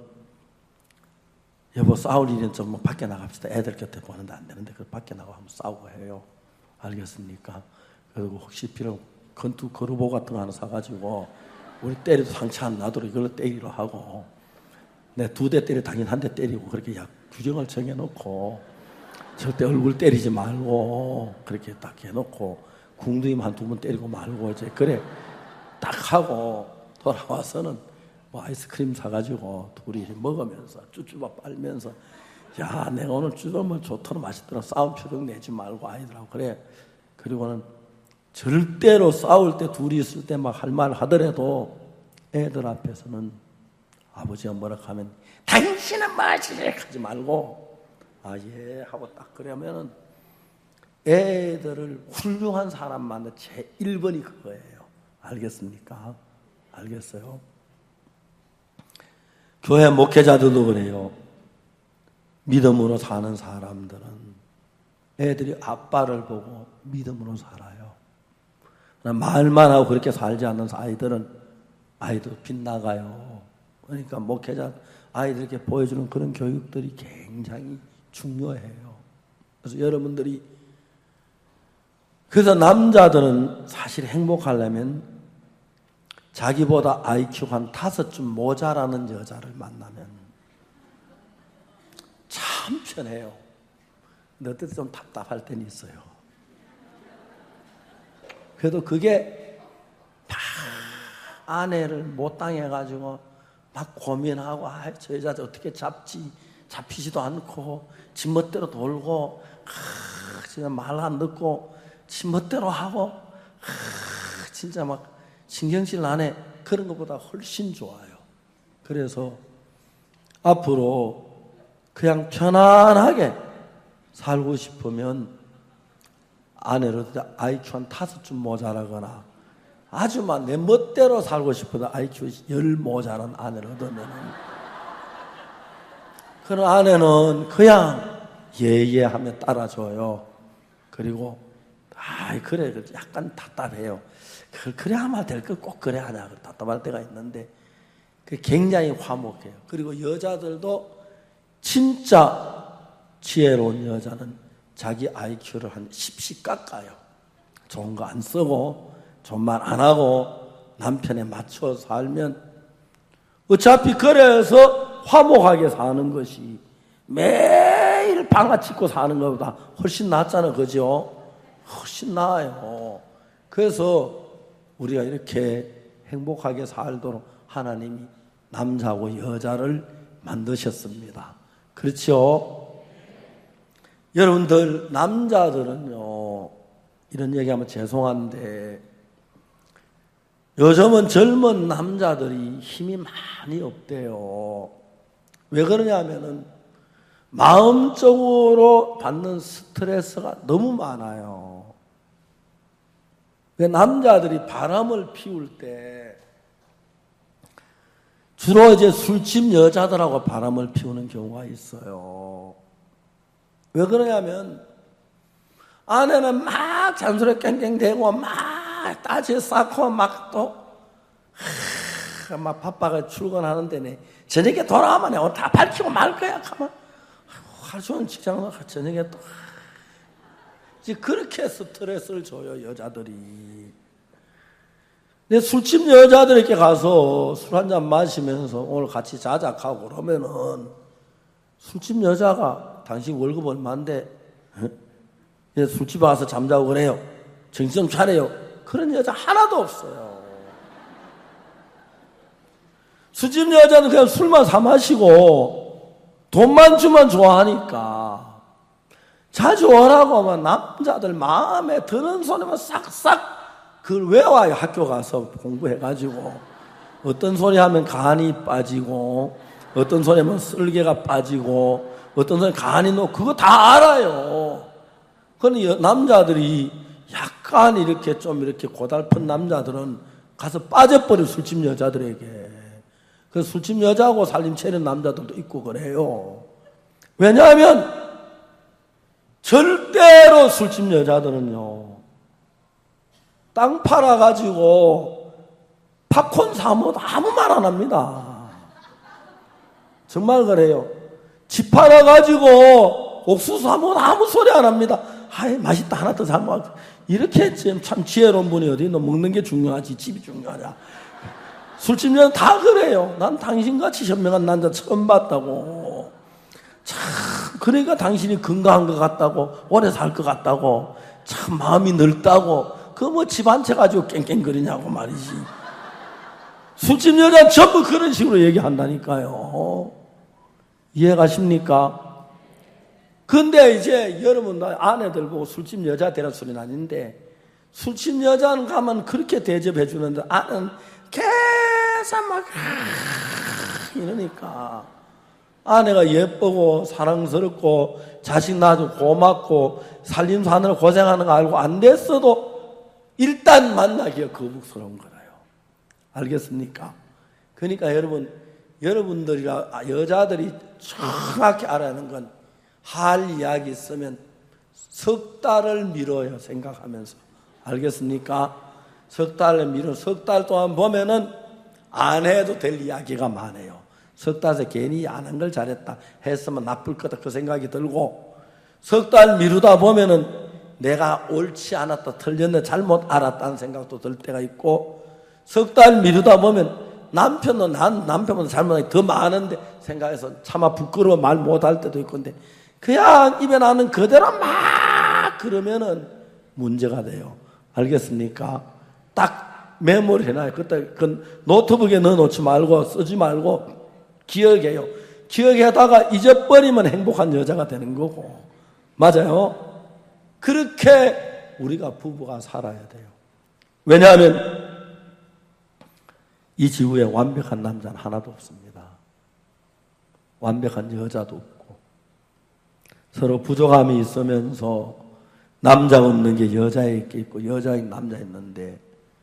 여보 싸울 일은 좀 밖에 나갑시다. 애들 곁에 보는데 안 되는데 그 밖에 나가 한번 싸우고 해요. 알겠습니까? 그리고 혹시 필요하면 건투 거루보 같은 거 하나 사가지고 우리 때려도 상처 안 나도록 이걸로 때리려 하고 내 2대 때려 당연히 한 대 때리고 그렇게 규정을 정해놓고 절대 얼굴 때리지 말고 그렇게 딱 해놓고 궁둥이만 한 2번 때리고 말고 이제 그래 딱 하고 돌아와서는 뭐 아이스크림 사가지고 둘이 먹으면서 쭈쭈바 빨면서 야 내가 오늘 쭈쭈바 좋더라 맛있더라 싸움 표정 내지 말고 아이들하고 그래. 그리고는 절대로 싸울 때 둘이 있을 때 막 할 말 하더라도 애들 앞에서는 아버지가 뭐라 하면 당신은 뭐지 하지 말고 아 예 하고 딱 그러면은 애들을 훌륭한 사람 만나 제 1번이 그거예요. 알겠습니까? 알겠어요? 교회 목회자들도 그래요. 믿음으로 사는 사람들은 애들이 아빠를 보고 믿음으로 살아요. 말만 하고 그렇게 살지 않는 아이들 빗나가요. 그러니까 목회자 아이들에게 보여주는 그런 교육들이 굉장히 중요해요. 그래서 여러분들이 그래서 남자들은 사실 행복하려면 자기보다 IQ가 한 5쯤 모자라는 여자를 만나면 참 편해요. 근데 어떨 때 좀 답답할 때는 있어요. 그래도 그게 막 아내를 못 당해가지고 막 고민하고 저 여자 어떻게 잡히지도 않고 지 멋대로 돌고 진짜 말 안 듣고 지 멋대로 하고 진짜 막 신경질 나네. 그런 것보다 훨씬 좋아요. 그래서 앞으로 그냥 편안하게 살고 싶으면 아내를 IQ 한 5쯤 모자라거나 아주만 내 멋대로 살고 싶어도 IQ 10 모자란 아내를 얻으면 그런 아내는 그냥 예예하며 따라줘요. 그리고 그래 약간 답답해요. 그래 하면 될 걸 꼭 그래 하냐 답답할 때가 있는데 굉장히 화목해요. 그리고 여자들도 진짜 지혜로운 여자는 자기 IQ를 한 10씩 깎아요. 좋은 거 안 쓰고 존만 안 하고 남편에 맞춰 살면 어차피 그래서 화목하게 사는 것이 매일 방아치고 사는 것보다 훨씬 낫잖아. 그죠? 훨씬 나아요. 그래서 우리가 이렇게 행복하게 살도록 하나님이 남자하고 여자를 만드셨습니다. 그렇죠? 여러분들 남자들은요 이런 얘기하면 죄송한데 요즘은 젊은 남자들이 힘이 많이 없대요. 왜 그러냐면은 마음적으로 받는 스트레스가 너무 많아요. 남자들이 바람을 피울 때 주로 이제 술집 여자들하고 바람을 피우는 경우가 있어요. 왜 그러냐면 아내는 막 잔소리 깽깽대고 막 따지 쌓고 막 또 막 바빠가 출근하는데네 저녁에 돌아오면 오늘 다 밝히고 말 거야. 가만 하루 종일 직장 나가 저녁에 또 이제 그렇게 스트레스를 줘요 여자들이. 내 술집 여자들에게 가서 술 한잔 마시면서 오늘 같이 자작하고 그러면은 술집 여자가 당신 월급 얼마인데 술집에 와서 잠자고 그래요. 정신 좀 차려요. 그런 여자 하나도 없어요. 술집 여자는 그냥 술만 사 마시고 돈만 주면 좋아하니까 자주 오라고 하면 남자들 마음에 드는 소리만 싹싹 그걸 외워요. 학교 가서 공부해가지고 어떤 소리 하면 간이 빠지고 어떤 소리 하면 쓸개가 빠지고 어떤 소리 간이 놓고 그거 다 알아요. 그런데 남자들이 약간 이렇게 좀 이렇게 고달픈 남자들은 가서 빠져버려. 술집 여자들에게. 그래서 술집 여자하고 살림 차리는 남자들도 있고 그래요. 왜냐하면 절대로 술집 여자들은요 땅 팔아가지고 팝콘 사먹어도 아무 말 안 합니다. 정말 그래요. 집 팔아가지고 옥수수 사먹어도 아무 소리 안 합니다. 아이 맛있다 하나 더 사먹어. 이렇게 참 지혜로운 분이 어디 있노. 먹는 게 중요하지 집이 중요하냐. 술집 여자는 다 그래요. 난 당신같이 현명한 남자 처음 봤다고. 참 그러니까 당신이 건강한 것 같다고 오래 살 것 같다고 참 마음이 넓다고 그 뭐 집 한 채 가지고 깽깽거리냐고 말이지. 술집 여자는 전부 그런 식으로 얘기한다니까요. 이해가십니까? 근데 이제 여러분 아내들 보고 술집 여자 되라 소리는 아닌데 술집 여자는 가면 그렇게 대접해 주는데 아내는 계속 막 이러니까 아내가 예쁘고 사랑스럽고 자식 낳아서 고맙고 살림 사느라 고생하는 거 알고 안 됐어도 일단 만나기가 거북스러운 거라요. 알겠습니까? 그러니까 여러분들이라 여자들이 정확히 알아야 하는 건 할 이야기 있으면 석 달을 미뤄요. 생각하면서. 알겠습니까? 석 달을 미뤄. 석 달 동안 보면은 안 해도 될 이야기가 많아요. 석 달에 괜히 안 한 걸 잘했다 했으면 나쁠 거다 그 생각이 들고 석 달 미루다 보면은 내가 옳지 않았다 틀렸네 잘못 알았다는 생각도 들 때가 있고 석 달 미루다 보면 남편보다 잘못한 게 더 많은데 생각해서 차마 부끄러워 말 못할 때도 있고 근데 그냥 입에 나는 그대로 막 그러면은 문제가 돼요. 알겠습니까? 딱 메모를 해놔요. 그때 그 노트북에 넣어놓지 말고 쓰지 말고 기억해요. 기억하다가 잊어버리면 행복한 여자가 되는 거고. 맞아요? 그렇게 우리가 부부가 살아야 돼요. 왜냐하면 이 지구에 완벽한 남자는 하나도 없습니다. 완벽한 여자도 없고 서로 부족함이 있으면서 남자 없는 게 여자에게 있고 여자인 남자 있는데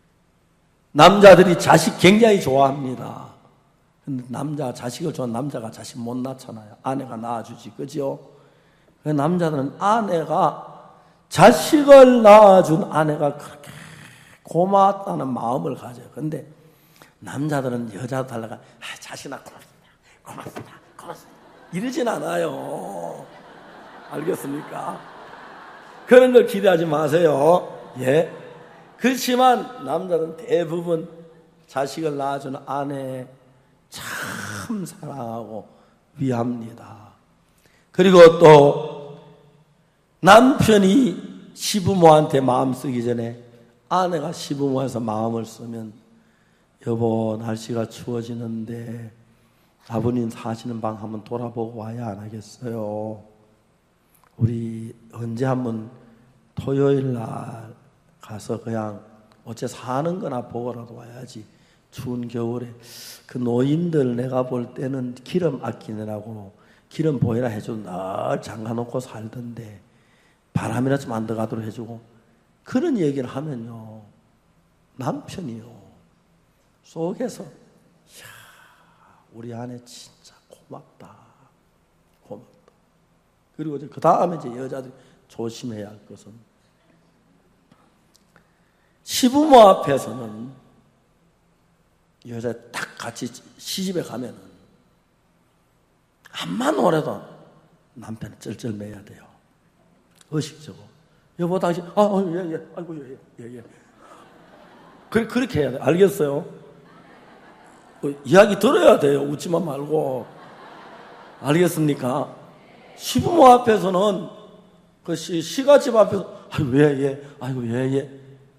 남자들이 자식 굉장히 좋아합니다. 근데 자식을 좋아하는 남자가 자식 못 낳잖아요. 아내가 낳아주지, 그죠? 남자들은 아내가 자식을 낳아준 아내가 그렇게 고맙다는 마음을 가져요. 근데 남자들은 여자 달라가 자식 낳고 고맙습니다. 이러진 않아요. 알겠습니까? 그런 걸 기대하지 마세요. 예. 그렇지만 남자들은 대부분 자식을 낳아준 아내 참 사랑하고 위합니다. 그리고 또 남편이 시부모한테 마음 쓰기 전에 아내가 시부모에서 마음을 쓰면 여보 날씨가 추워지는데 아버님 사시는 방 한번 돌아보고 와야 안 하겠어요? 우리 언제 한번 토요일 날 가서 그냥 어째 사는 거나 보고라도 와야지. 추운 겨울에 그 노인들 내가 볼 때는 기름 아끼느라고 기름 보이라 해주고 늘 잠가놓고 살던데 바람이나 좀 안 들어가도록 해주고 그런 얘기를 하면요 남편이요 속에서 이야 우리 아내 진짜 고맙다. 그리고 그 다음에 이제 여자들이 조심해야 할 것은 시부모 앞에서는 여자 딱 같이 시집에 가면은 암만 오래도 남편을 쩔쩔매야 돼요. 의식적으로. 여보 당신 예. 아이고 예. 그렇게 해야 돼. 알겠어요? 이야기 들어야 돼요. 웃지만 말고. 알겠습니까? 시부모 앞에서는 그 시가집 앞에서 아이고 왜 얘? 아이고 왜 얘?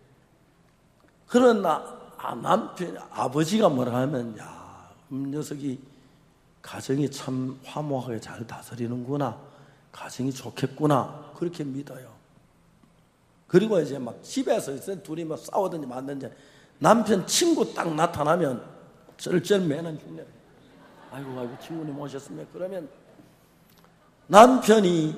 그러나 남편 아버지가 뭐라 하면 야, 녀석이 가정이 참 화목하게 잘 다스리는구나. 가정이 좋겠구나. 그렇게 믿어요. 그리고 이제 막 집에서 둘이 막 싸우든지 만든지 남편 친구 딱 나타나면 쩔쩔매는 중요해요. 아이고 친구님 오셨습니까? 그러면 남편이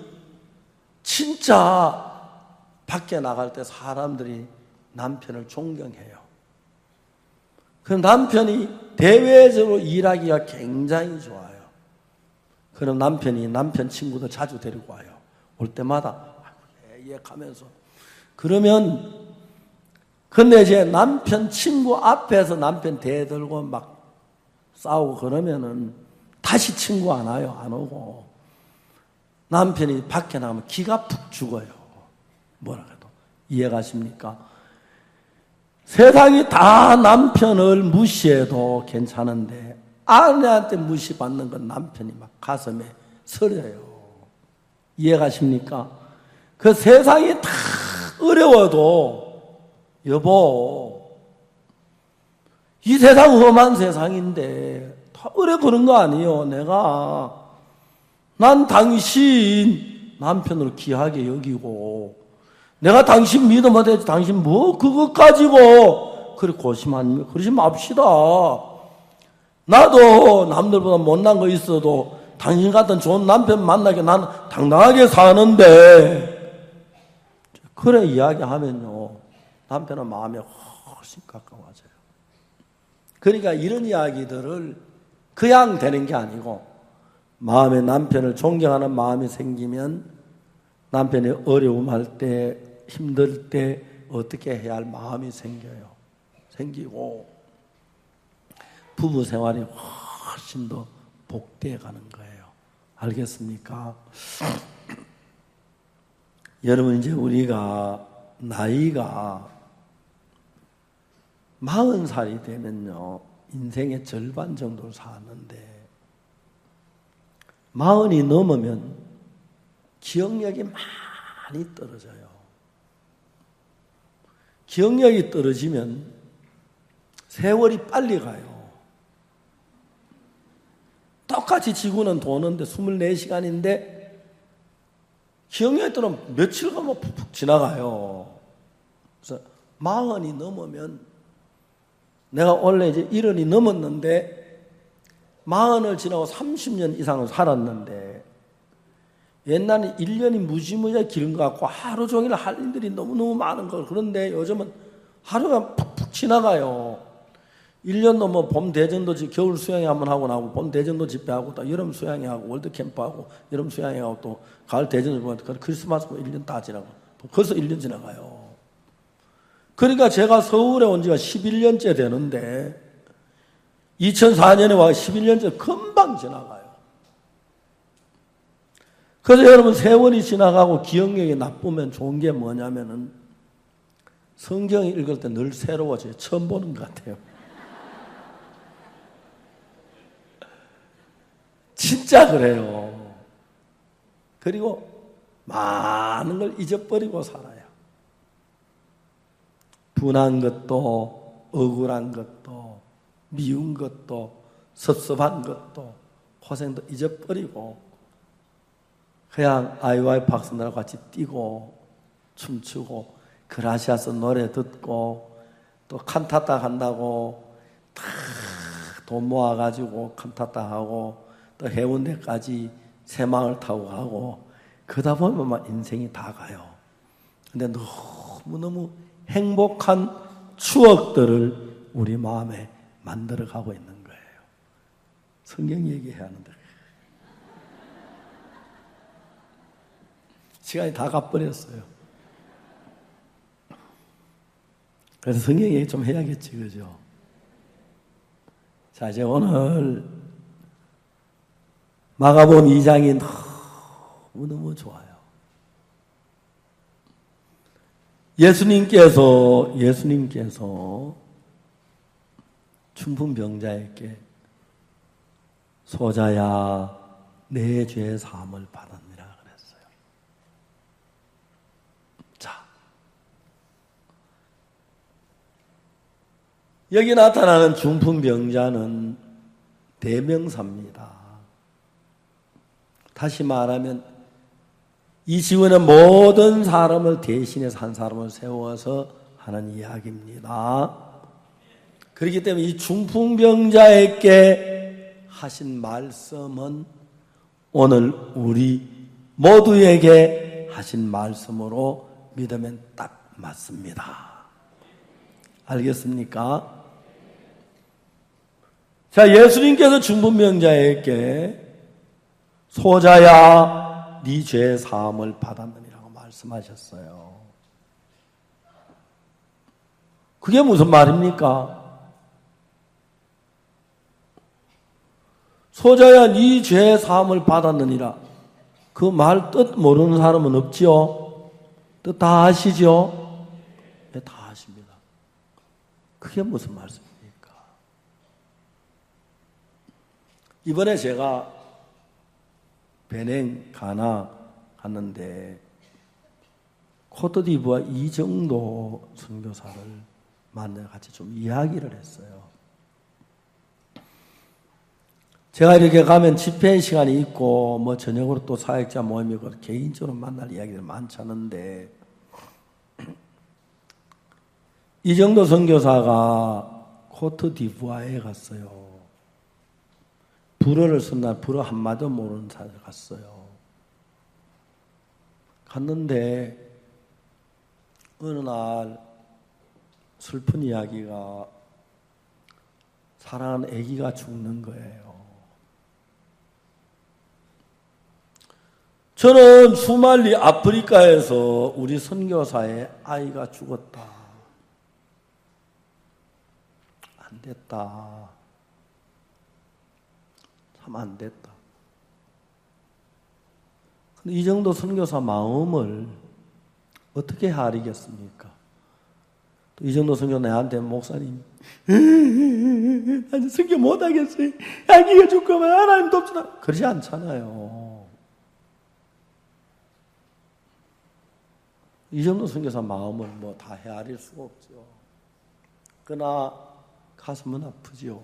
진짜 밖에 나갈 때 사람들이 남편을 존경해요. 그 남편이 대외적으로 일하기가 굉장히 좋아요. 그럼 남편이 남편 친구들 자주 데리고 와요. 올 때마다 예 가면서 그러면 근데 이제 남편 친구 앞에서 남편 대들고 막 싸우고 그러면은 다시 친구 안 와요. 안 오고 남편이 밖에 나가면 기가 푹 죽어요. 뭐라 해도 이해가십니까? 세상이 다 남편을 무시해도 괜찮은데 아내한테 무시받는 건 남편이 막 가슴에 서려요. 이해가십니까? 그 세상이 다 어려워도 여보 이 세상 험한 세상인데 다 어려 그런 거 아니에요. 난 당신 남편으로 귀하게 여기고 내가 당신 믿으면 되지 당신 뭐 그것 가지고 그래 그러지 맙시다. 나도 남들보다 못난 거 있어도 당신 같은 좋은 남편 만나게 나는 당당하게 사는데 그래 이야기하면요 남편은 마음이 훨씬 가까워져요. 그러니까 이런 이야기들을 그냥 되는 게 아니고 마음에 남편을 존경하는 마음이 생기면 남편이 어려움할 때 힘들 때 어떻게 해야 할 마음이 생기고 부부 생활이 훨씬 더 복되어 가는 거예요. 알겠습니까? 여러분 이제 우리가 나이가 40살이 되면요 인생의 절반 정도를 사는데 40이 넘으면 기억력이 많이 떨어져요. 기억력이 떨어지면 세월이 빨리 가요. 똑같이 지구는 도는데 24시간인데 기억력이 떨어지면 며칠간 뭐 푹푹 지나가요. 그래서 40이 넘으면 내가 원래 이제 70이 넘었는데 40을 지나고 30년 이상을 살았는데 옛날에 1년이 무지무지하게 길은 것 같고 하루 종일 할 일들이 너무너무 많은 걸 그런데 요즘은 하루가 푹푹 지나가요. 1년도 뭐 봄 대전도 겨울 수양회 한번 하고 나고 봄 대전도 집회하고 또 여름 수양회 하고 월드 캠프하고 여름 수양회 하고 또 가을 대전을 보면 크리스마스 1년 다 지나고 벌써 1년 지나가요. 그러니까 제가 서울에 온 지가 11년째 되는데 2004년에 와 11년째 금방 지나가요. 그래서 여러분 세월이 지나가고 기억력이 나쁘면 좋은 게 뭐냐면은 성경 읽을 때 늘 새로워져요. 처음 보는 것 같아요. 진짜 그래요. 그리고 많은 걸 잊어버리고 살아요. 분한 것도 억울한 것도 미운 것도 섭섭한 것도 고생도 잊어버리고 그냥 아이와의 박수들하고 같이 뛰고 춤추고 그라시아스 노래 듣고 또 칸타타 한다고 다 돈 모아가지고 칸타타 하고 또 해운대까지 새마을 타고 가고 그러다 보면 막 인생이 다 가요. 근데 너무너무 행복한 추억들을 우리 마음에 만들어가고 있는 거예요. 성경 얘기해야 하는데 시간이 다 가버렸어요. 그래서 성경 얘기 좀 해야겠지, 그죠? 자, 이제 오늘 마가복음 2장이 너무너무 좋아요. 예수님께서 중풍병자에게 소자야 내 죄 사함을 받았느니라 그랬어요. 자, 여기 나타나는 중풍병자는 대명사입니다. 다시 말하면 이 지구의 모든 사람을 대신해서 한 사람을 세워서 하는 이야기입니다. 그렇기 때문에 이 중풍병자에게 하신 말씀은 오늘 우리 모두에게 하신 말씀으로 믿으면 딱 맞습니다. 알겠습니까? 자, 예수님께서 중풍병자에게 소자야 네 죄 사함을 받았느니라고 말씀하셨어요. 그게 무슨 말입니까? 소자야 네 죄 사함을 받았느니라. 그 말 뜻 모르는 사람은 없지요? 뜻 다 아시죠? 네, 다 아십니다. 그게 무슨 말씀입니까? 이번에 제가 베냉 가나 갔는데 코트디부아 이정도 선교사를 만나 같이 좀 이야기를 했어요. 제가 이렇게 가면 집회 시간이 있고 뭐 저녁으로 또 사역자 모임이 있고 개인적으로 만날 이야기들 많지 않은데 이정도 선교사가 코트디부아에 갔어요. 불어를 쓴 날 불어 한마디도 모르는 사람을 갔어요. 갔는데 어느 날 슬픈 이야기가 사랑하는 아기가 죽는 거예요. 저는 수말리 아프리카에서 우리 선교사의 아이가 죽었다. 안 됐다. 참 안 됐다. 근데 이 정도 선교사 마음을 어떻게 헤아리겠습니까? 또 이 정도 선교 내한테 목사님, 나는 선교 못하겠어요. 아기가 죽고만 하나님 돕시다. 그러지 않잖아요. 이 정도 선교사 마음을 뭐 다 헤아릴 수가 없죠. 그러나 가슴은 아프죠.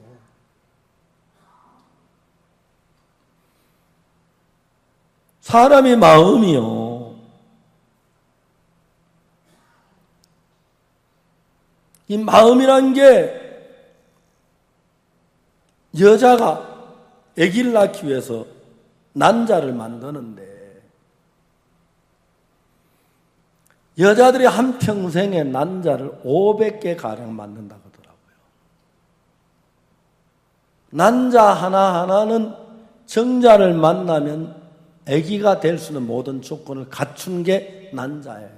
사람의 마음이요. 이 마음이란 게 여자가 아기를 낳기 위해서 난자를 만드는데 여자들이 한평생에 난자를 500개 가량 만든다고 하더라고요. 난자 하나하나는 정자를 만나면 아기가 될 수 있는 모든 조건을 갖춘 게 난자예요.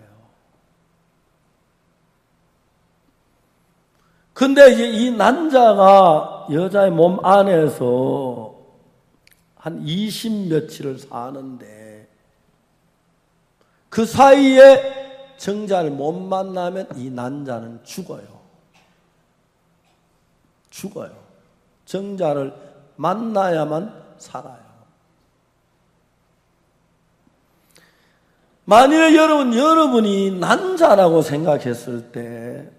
근데 이제 이 난자가 여자의 몸 안에서 한 20 며칠을 사는데 그 사이에 정자를 못 만나면 이 난자는 죽어요. 죽어요. 정자를 만나야만 살아요. 만일 여러분이 난자라고 생각했을 때,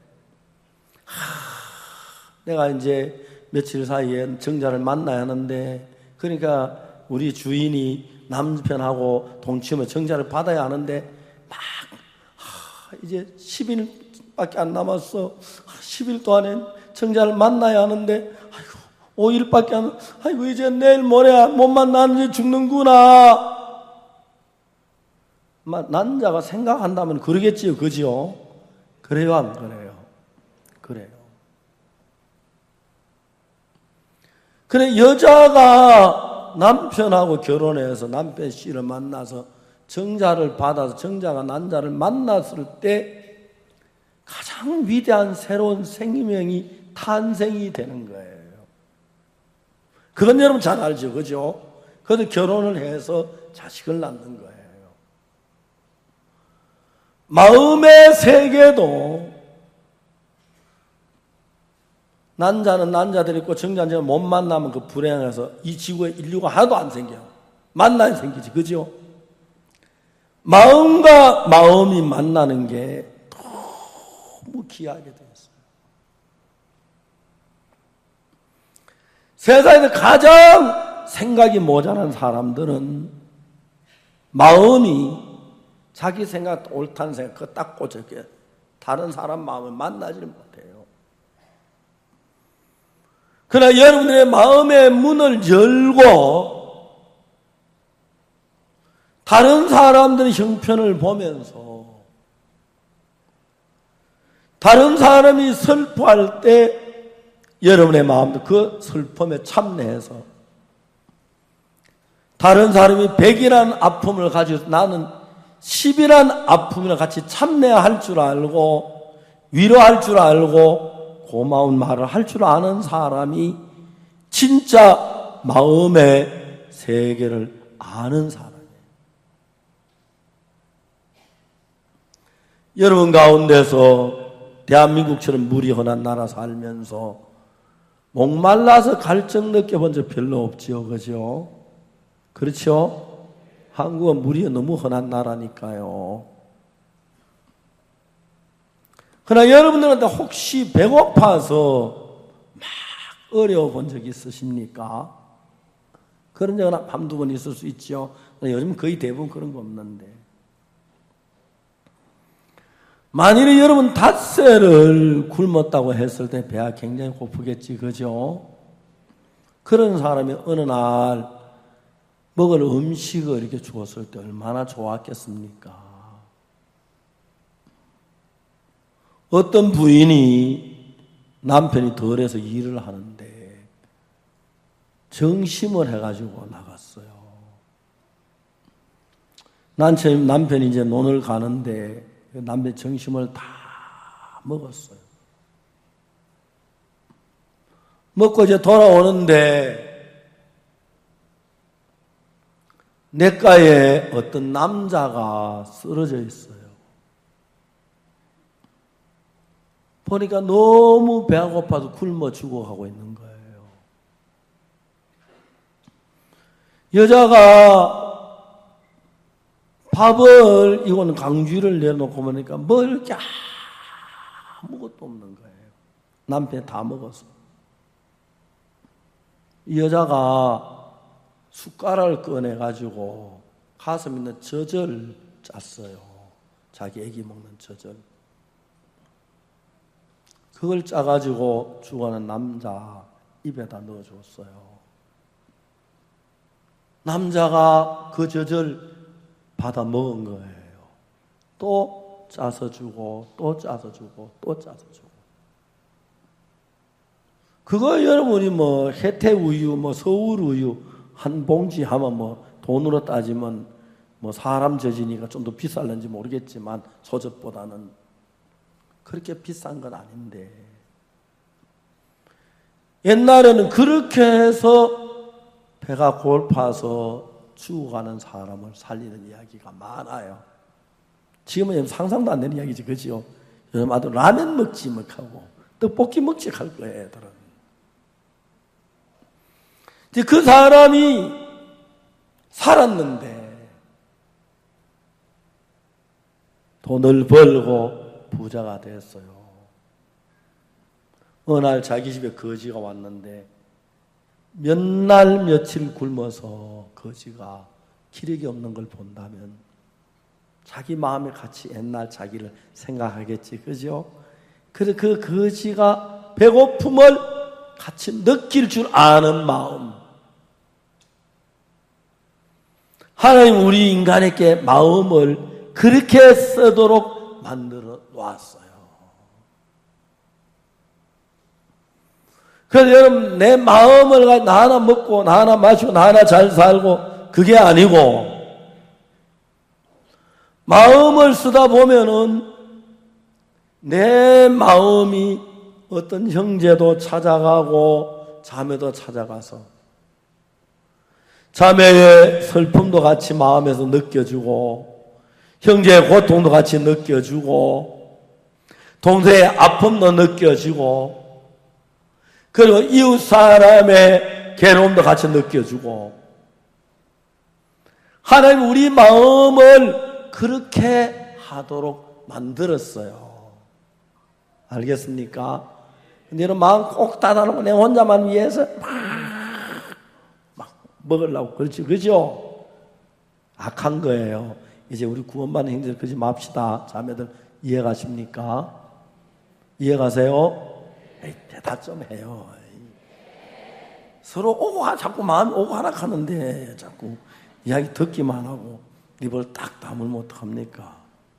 내가 이제 며칠 사이에 정자를 만나야 하는데, 그러니까 우리 주인이 남편하고 동침을 정자를 받아야 하는데, 이제 10일밖에 안 남았어. 10일 동안에 정자를 만나야 하는데, 5일밖에 안, 이제 내일 모레 못 만나는데 죽는구나. 난자가 생각한다면 그러겠지요, 그지요? 그래요, 안 그래요? 그래요. 그래, 여자가 남편하고 결혼해서 남편 씨를 만나서 정자를 받아서 정자가 난자를 만났을 때 가장 위대한 새로운 생명이 탄생이 되는 거예요. 그건 여러분 잘 알죠, 그죠? 그래서 결혼을 해서 자식을 낳는 거예요. 마음의 세계도 난자는 난자들 있고 정자는 못 만나면 그 불행해서 이 지구에 인류가 하나도 안 생겨요. 만나야 생기지, 그죠? 마음과 마음이 만나는 게 너무 귀하게 되었어요. 세상에서 가장 생각이 모자란 사람들은 마음이 자기 생각, 옳다는 생각, 그거 딱 꽂을게요. 다른 사람 마음을 만나지를 못해요. 그러나 여러분들의 마음의 문을 열고 다른 사람들의 형편을 보면서 다른 사람이 슬퍼할 때 여러분의 마음도 그 슬픔에 참여해서 다른 사람이 100이라는 아픔을 가지고 나는 10이라는 아픔이랑 같이 참여할 줄 알고 위로할 줄 알고 고마운 말을 할 줄 아는 사람이 진짜 마음의 세계를 아는 사람이에요. 여러분 가운데서 대한민국처럼 물이 흔한 나라 살면서 목말라서 갈증 느껴본 적 별로 없지요, 그죠? 그렇죠? 한국은 물이 너무 흔한 나라니까요. 그러나 여러분들한테 혹시 배고파서 막 어려워 본 적 있으십니까? 그런 적은 한두 번 있을 수 있죠. 요즘 거의 대부분 그런 거 없는데. 만일에 여러분 닷새를 굶었다고 했을 때 배가 굉장히 고프겠지, 그죠? 그런 사람이 어느 날 먹을 음식을 이렇게 주었을 때 얼마나 좋았겠습니까? 어떤 부인이 남편이 덜해서 일을 하는데 정심을 해가지고 나갔어요. 남편이 이제 논을 가는데 남편 정심을 다 먹었어요. 먹고 이제 돌아오는데 냇가에 어떤 남자가 쓰러져 있어요. 보니까 너무 배가 고파서 굶어 죽어가고 있는 거예요. 여자가 밥을 이거는 강주를 내놓고 보니까 먹을 게 아무것도 없는 거예요. 남편이 다 먹었어. 이 여자가 숟가락을 꺼내가지고 가슴 있는 젖을 짰어요. 자기 애기 먹는 젖을. 그걸 짜가지고 죽어가는 남자 입에다 넣어줬어요. 남자가 그 젖을 받아 먹은 거예요. 또 짜서 주고, 또 짜서 주고, 또 짜서 주고. 그거 여러분이 뭐 혜태우유, 뭐 서울우유 한 봉지 하면 뭐 돈으로 따지면 뭐 사람 젖이니까 좀 더 비쌀는지 모르겠지만 소젖보다는 그렇게 비싼 건 아닌데 옛날에는 그렇게 해서 배가 고파서 죽어가는 사람을 살리는 이야기가 많아요. 지금은 상상도 안 되는 이야기지, 그죠? 요즘 아들 라면 먹지 못하고 떡볶이 먹지 할 거예요, 애들은. 이제 그 사람이 살았는데 돈을 벌고 부자가 됐어요. 어느 날 자기 집에 거지가 왔는데 몇 날 며칠 굶어서 거지가 기력이 없는 걸 본다면 자기 마음에 같이 옛날 자기를 생각하겠지, 그죠? 그래서 그 거지가 배고픔을 같이 느낄 줄 아는 마음. 하나님 우리 인간에게 마음을 그렇게 쓰도록 만들어 놓았어요. 그래서 여러분 내 마음을 나 하나 먹고 나 하나 마시고 나 하나 잘 살고 그게 아니고 마음을 쓰다 보면은 내 마음이 어떤 형제도 찾아가고 자매도 찾아가서 자매의 슬픔도 같이 마음에서 느껴주고 형제의 고통도 같이 느껴주고 동생의 아픔도 느껴지고 그리고 이웃 사람의 괴로움도 같이 느껴주고, 하나님 우리 마음을 그렇게 하도록 만들었어요. 알겠습니까? 근데 이런 마음 꼭 닫아놓고 내 혼자만 위해서 막 먹으려고 그렇지, 그죠? 악한 거예요. 이제 우리 구원받는 형제들 그러지 맙시다. 자매들 이해가십니까? 이해가세요? 에이, 대답 좀 해요. 서로 오고 자꾸 마음이 오고 하라 하는데 자꾸 이야기 듣기만 하고 입을 딱 다물면 어떡합니까?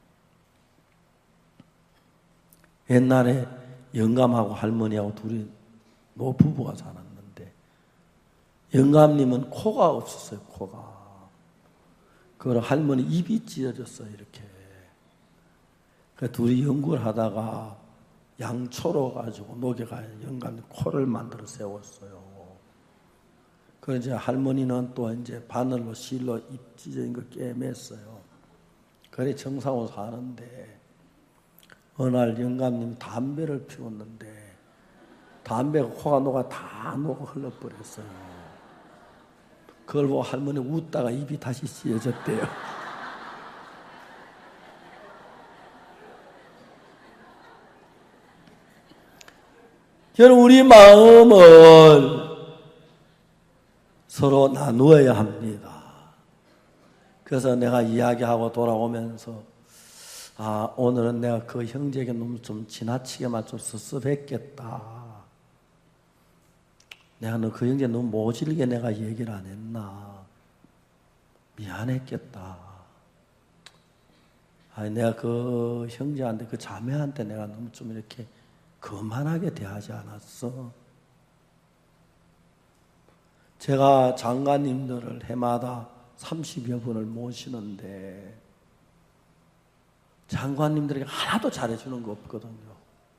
옛날에 영감하고 할머니하고 둘이 노부부가 살았는데 영감님은 코가 없었어요. 코가. 그걸 할머니 입이 찢어졌어요. 이렇게. 그 둘이 연구를 하다가 양초로 가지고 녹여가 영감님 코를 만들어 세웠어요. 그래서 이제 할머니는 또 이제 바늘로 실로 입 찢어진 거 꿰맸어요. 그래 정상으로 사는데 어느 날 영감님이 담배를 피웠는데 담배가 코가 녹아 다 녹아 흘러버렸어요. 그걸 보고 할머니 웃다가 입이 다시 찢어졌대요. 여러분 우리 마음을 서로 나누어야 합니다. 그래서 내가 이야기하고 돌아오면서 오늘은 내가 그 형제에게 너무 좀 지나치게만 좀 섭섭했겠다. 내가 너 그 형제 너무 모질게 내가 얘기를 안 했나. 미안했겠다. 내가 그 형제한테 그 자매한테 내가 너무 좀 이렇게 거만하게 대하지 않았어. 제가 장관님들을 해마다 30여 분을 모시는데 장관님들에게 하나도 잘해주는 거 없거든요.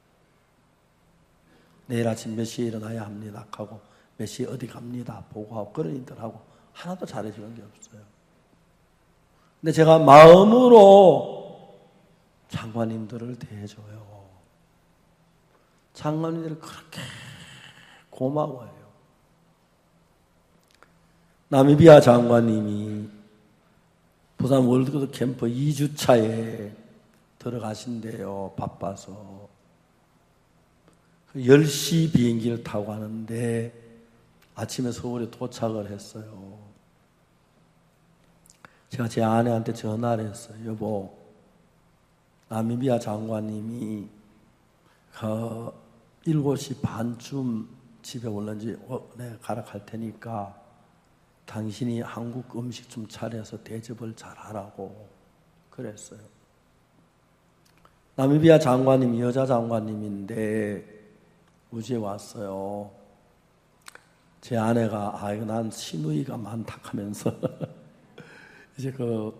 내일 아침 몇 시에 일어나야 합니다 하고 몇 시에 어디 갑니다 보고하고 그런 일들하고 하나도 잘해주는 게 없어요. 근데 제가 마음으로 장관님들을 대해줘요. 장관님들이 그렇게 고마워요. 나미비아 장관님이 부산 월드컵 캠프 2주차에 들어가신대요. 바빠서. 10시 비행기를 타고 가는데 아침에 서울에 도착을 했어요. 제가 제 아내한테 전화를 했어요. 여보, 나미비아 장관님이 7시 반쯤 집에 올는지 내가 가라 갈 테니까 당신이 한국 음식 좀 차려서 대접을 잘하라고 그랬어요. 나미비아 장관님이 여자 장관님인데 우주에 왔어요. 제 아내가 난 시누이가 많다 하면서 이제 그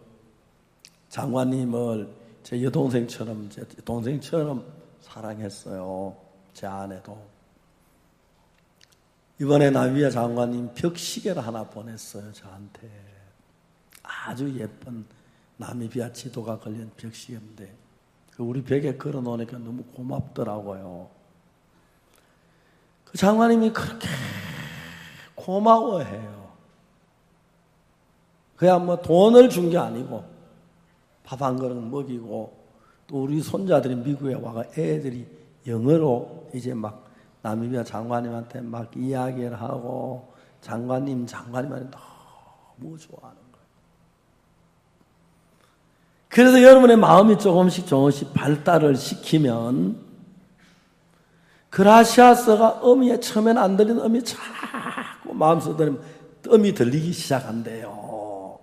장관님을 제 여동생처럼 제 동생처럼 사랑했어요. 제 아내도. 이번에 나미비아 장관님 벽시계를 하나 보냈어요. 저한테. 아주 예쁜 나미비아 지도가 걸린 벽시계인데 우리 벽에 걸어놓으니까 너무 고맙더라고요. 그 장관님이 그렇게 고마워해요. 그냥 뭐 돈을 준 게 아니고 밥 한 그릇 먹이고 또 우리 손자들이 미국에 와가 애들이 영어로 이제 막 나미비아 장관님한테 막 이야기를 하고 장관님한테 너무 좋아하는 거예요. 그래서 여러분의 마음이 조금씩 발달을 시키면 그라시아스가 처음에는 안 들리는 음이 자꾸 마음속에 들리면 음이 들리기 시작한대요.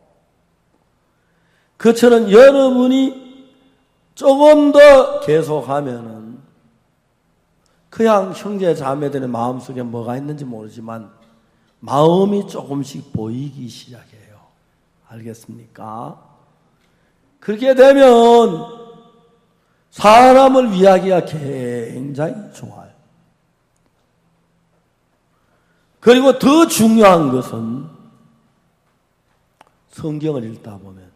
그처럼 여러분이 조금 더 계속하면은 그냥 형제 자매들의 마음속에 뭐가 있는지 모르지만 마음이 조금씩 보이기 시작해요. 알겠습니까? 그렇게 되면 사람을 위하기가 굉장히 좋아요. 그리고 더 중요한 것은 성경을 읽다 보면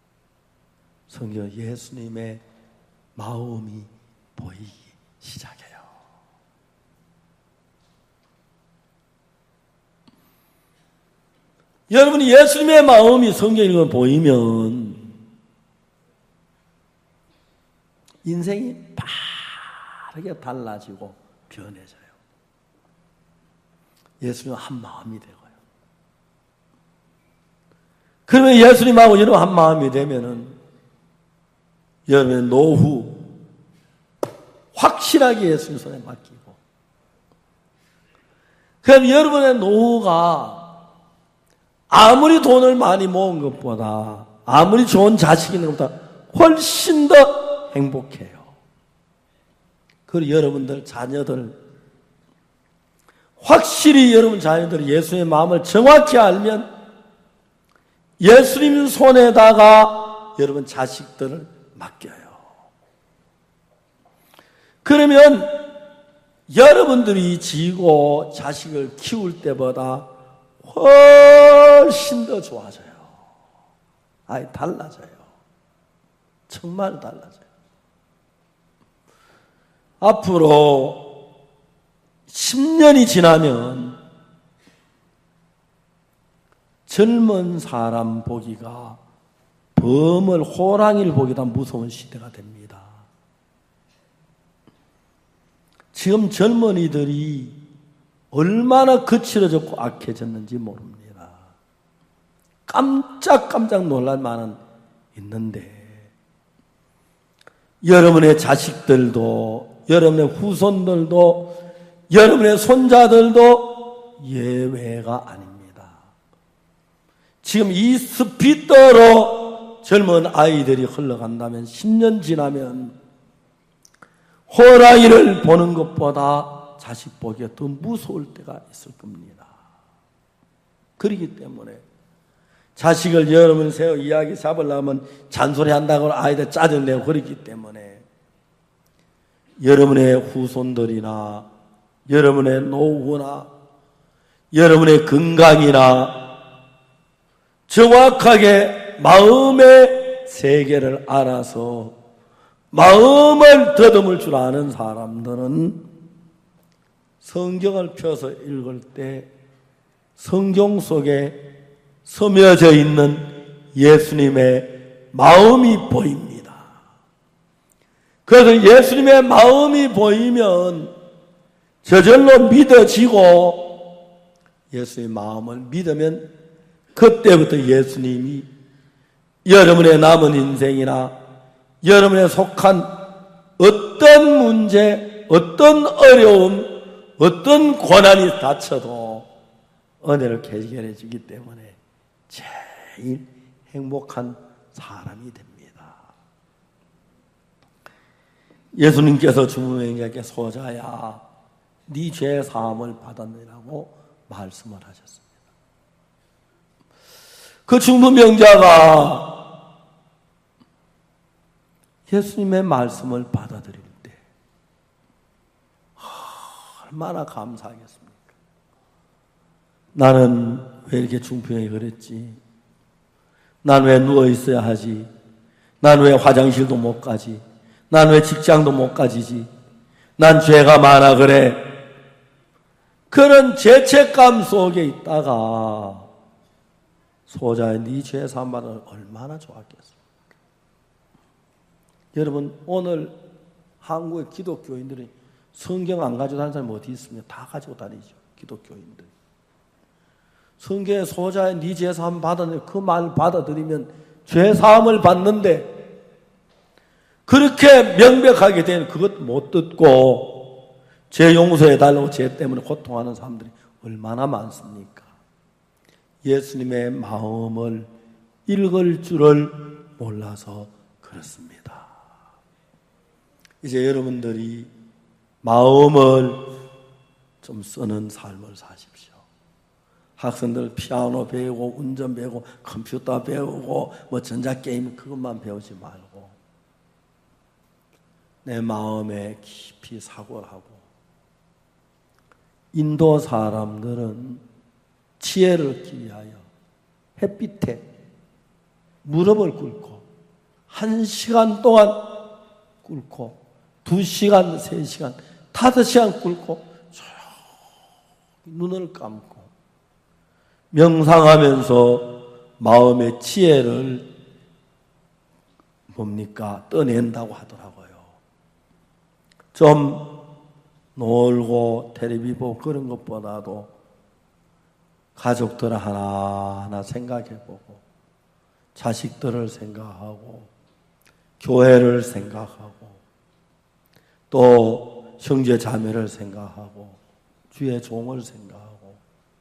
성경 예수님의 마음이 보이기 시작해요. 여러분이 예수님의 마음이 성경에 있는 걸 보이면 인생이 빠르게 달라지고 변해져요. 예수님은 한 마음이 되고요. 그러면 예수님하고 여러분 한 마음이 되면은 여러분의 노후 확실하게 예수님 손에 맡기고, 그럼 여러분의 노후가 아무리 돈을 많이 모은 것보다, 아무리 좋은 자식이 있는 것보다 훨씬 더 행복해요. 그리고 여러분들 자녀들, 확실히 여러분 자녀들이 예수님의 마음을 정확히 알면 예수님 손에다가 여러분 자식들을 맡겨요. 그러면 여러분들이 지고 자식을 키울 때보다 훨씬 더 좋아져요. 아예 달라져요. 정말 달라져요. 앞으로 10년이 지나면 젊은 사람 보기가 범을, 호랑이를 보기보다 무서운 시대가 됩니다. 지금 젊은이들이 얼마나 거칠어졌고 악해졌는지 모릅니다. 깜짝깜짝 놀랄 만한 있는데, 여러분의 자식들도, 여러분의 후손들도, 여러분의 손자들도 예외가 아닙니다. 지금 이 스피드로 젊은 아이들이 흘러간다면 10년 지나면 호랑이를 보는 것보다 자식 보기가 더 무서울 때가 있을 겁니다. 그렇기 때문에 자식을 여러분 세워 이야기 잡으려면 잔소리한다고 아이들 짜증내고 그렇기 때문에 여러분의 후손들이나 여러분의 노후나 여러분의 건강이나 정확하게 마음의 세계를 알아서 마음을 더듬을 줄 아는 사람들은 성경을 펴서 읽을 때 성경 속에 스며져 있는 예수님의 마음이 보입니다. 그래서 예수님의 마음이 보이면 저절로 믿어지고, 예수님의 마음을 믿으면 그때부터 예수님이 여러분의 남은 인생이나 여러분의 속한 어떤 문제, 어떤 어려움, 어떤 고난이 닥쳐도 은혜를 해결해 주기 때문에 제일 행복한 사람이 됩니다. 예수님께서 중풍병자에게 소자야, 네 죄 사함을 받았느라고 말씀을 하셨습니다. 그 중풍병자가 예수님의 말씀을 받아들일 때 얼마나 감사하겠습니까? 나는 왜 이렇게 중풍에 그랬지? 난 왜 누워 있어야 하지? 난 왜 화장실도 못 가지? 난 왜 직장도 못 가지지? 난 죄가 많아 그래. 그런 죄책감 속에 있다가 소자의 네 죄 사함받으면 얼마나 좋았겠습니까? 여러분, 오늘 한국의 기독교인들이 성경 안 가지고 다니는 사람이 어디 있습니까? 다 가지고 다니죠, 기독교인들. 성경의 소자의 네 죄 사함 받았는데 그 말 받아들이면 죄 사함을 받는데, 그렇게 명백하게 된 그것 못 듣고 죄 용서해 달라고 죄 때문에 고통하는 사람들이 얼마나 많습니까? 예수님의 마음을 읽을 줄을 몰라서 그렇습니다. 이제 여러분들이 마음을 좀 쓰는 삶을 사십시오. 학생들 피아노 배우고 운전 배우고 컴퓨터 배우고 뭐 전자게임 그것만 배우지 말고 내 마음에 깊이 사고를 하고, 인도 사람들은 지혜를 얻기 위하여 햇빛에 무릎을 꿇고 1시간 동안 꿇고 2시간, 3시간, 5시간 꿇고 조용히 눈을 감고 명상하면서 마음의 지혜를 떠낸다고 하더라고요. 좀 놀고 텔레비 보고 그런 것보다도 가족들 하나하나 생각해보고 자식들을 생각하고 교회를 생각하고 또 형제 자매를 생각하고 주의 종을 생각하고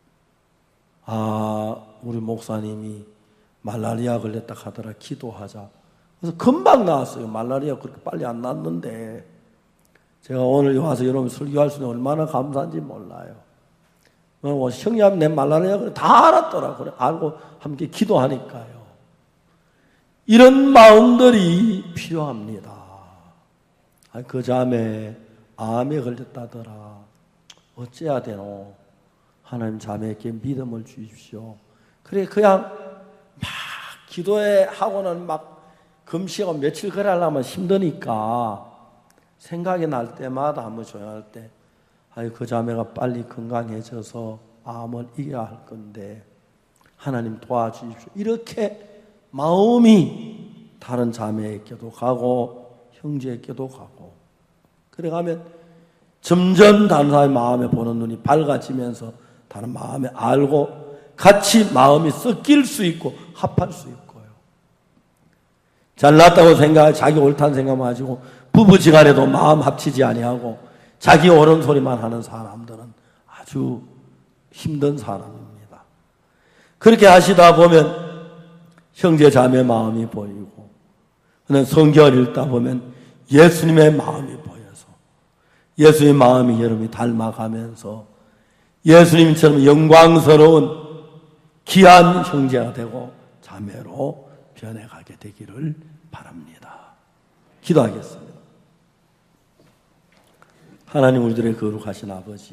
우리 목사님이 말라리아 걸렸다 하더라 기도하자. 그래서 금방 나왔어요. 말라리아 그렇게 빨리 안 났는데 제가 오늘 와서 여러분 설교할 수 있는 얼마나 감사한지 몰라요. 형님 내 말라리아 다 알았더라. 그래 알고 함께 기도하니까요. 이런 마음들이 필요합니다. 그 자매 암에 걸렸다더라. 어째야 되노? 하나님 자매에게 믿음을 주십시오. 그래 그냥 막 기도해 하고는 막 금식하고 며칠 그래 하려면 힘드니까 생각이 날 때마다 한번 조용할 때 그 자매가 빨리 건강해져서 암을 이겨야 할 건데 하나님 도와주십시오. 이렇게 마음이 다른 자매에게도 가고 형제에게도 가고 그래가면 점점 다른 사람의 마음에 보는 눈이 밝아지면서 다른 마음에 알고 같이 마음이 섞일 수 있고 합할 수 있고요. 잘났다고 생각하고 자기 옳다는 생각만 가지고 부부지간에도 마음 합치지 아니하고 자기 옳은 소리만 하는 사람들은 아주 힘든 사람입니다. 그렇게 하시다 보면 형제 자매 마음이 보이고 성경을 읽다 보면 예수님의 마음이 보여서 예수의 마음이 여러분이 닮아가면서 예수님처럼 영광스러운 귀한 형제가 되고 자매로 변해가게 되기를 바랍니다. 기도하겠습니다. 하나님 우리들의 거룩하신 아버지,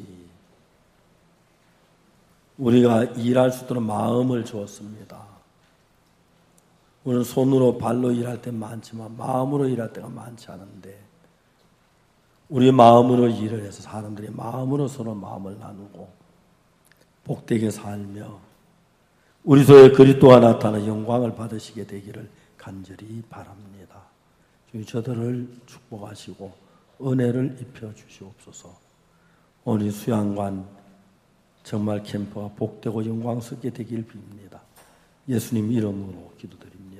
우리가 일할 수 있도록 마음을 주었습니다. 우리는 손으로 발로 일할 때 많지만 마음으로 일할 때가 많지 않은데 우리 마음으로 일을 해서 사람들이 마음으로 서로 마음을 나누고 복되게 살며 우리 속에 그리스도가 나타나 영광을 받으시게 되기를 간절히 바랍니다. 주님 저들을 축복하시고 은혜를 입혀 주시옵소서. 오늘 수양관 정말 캠프가 복되고 영광스럽게 되길 빕니다. 예수님 이름으로 기도드립니다.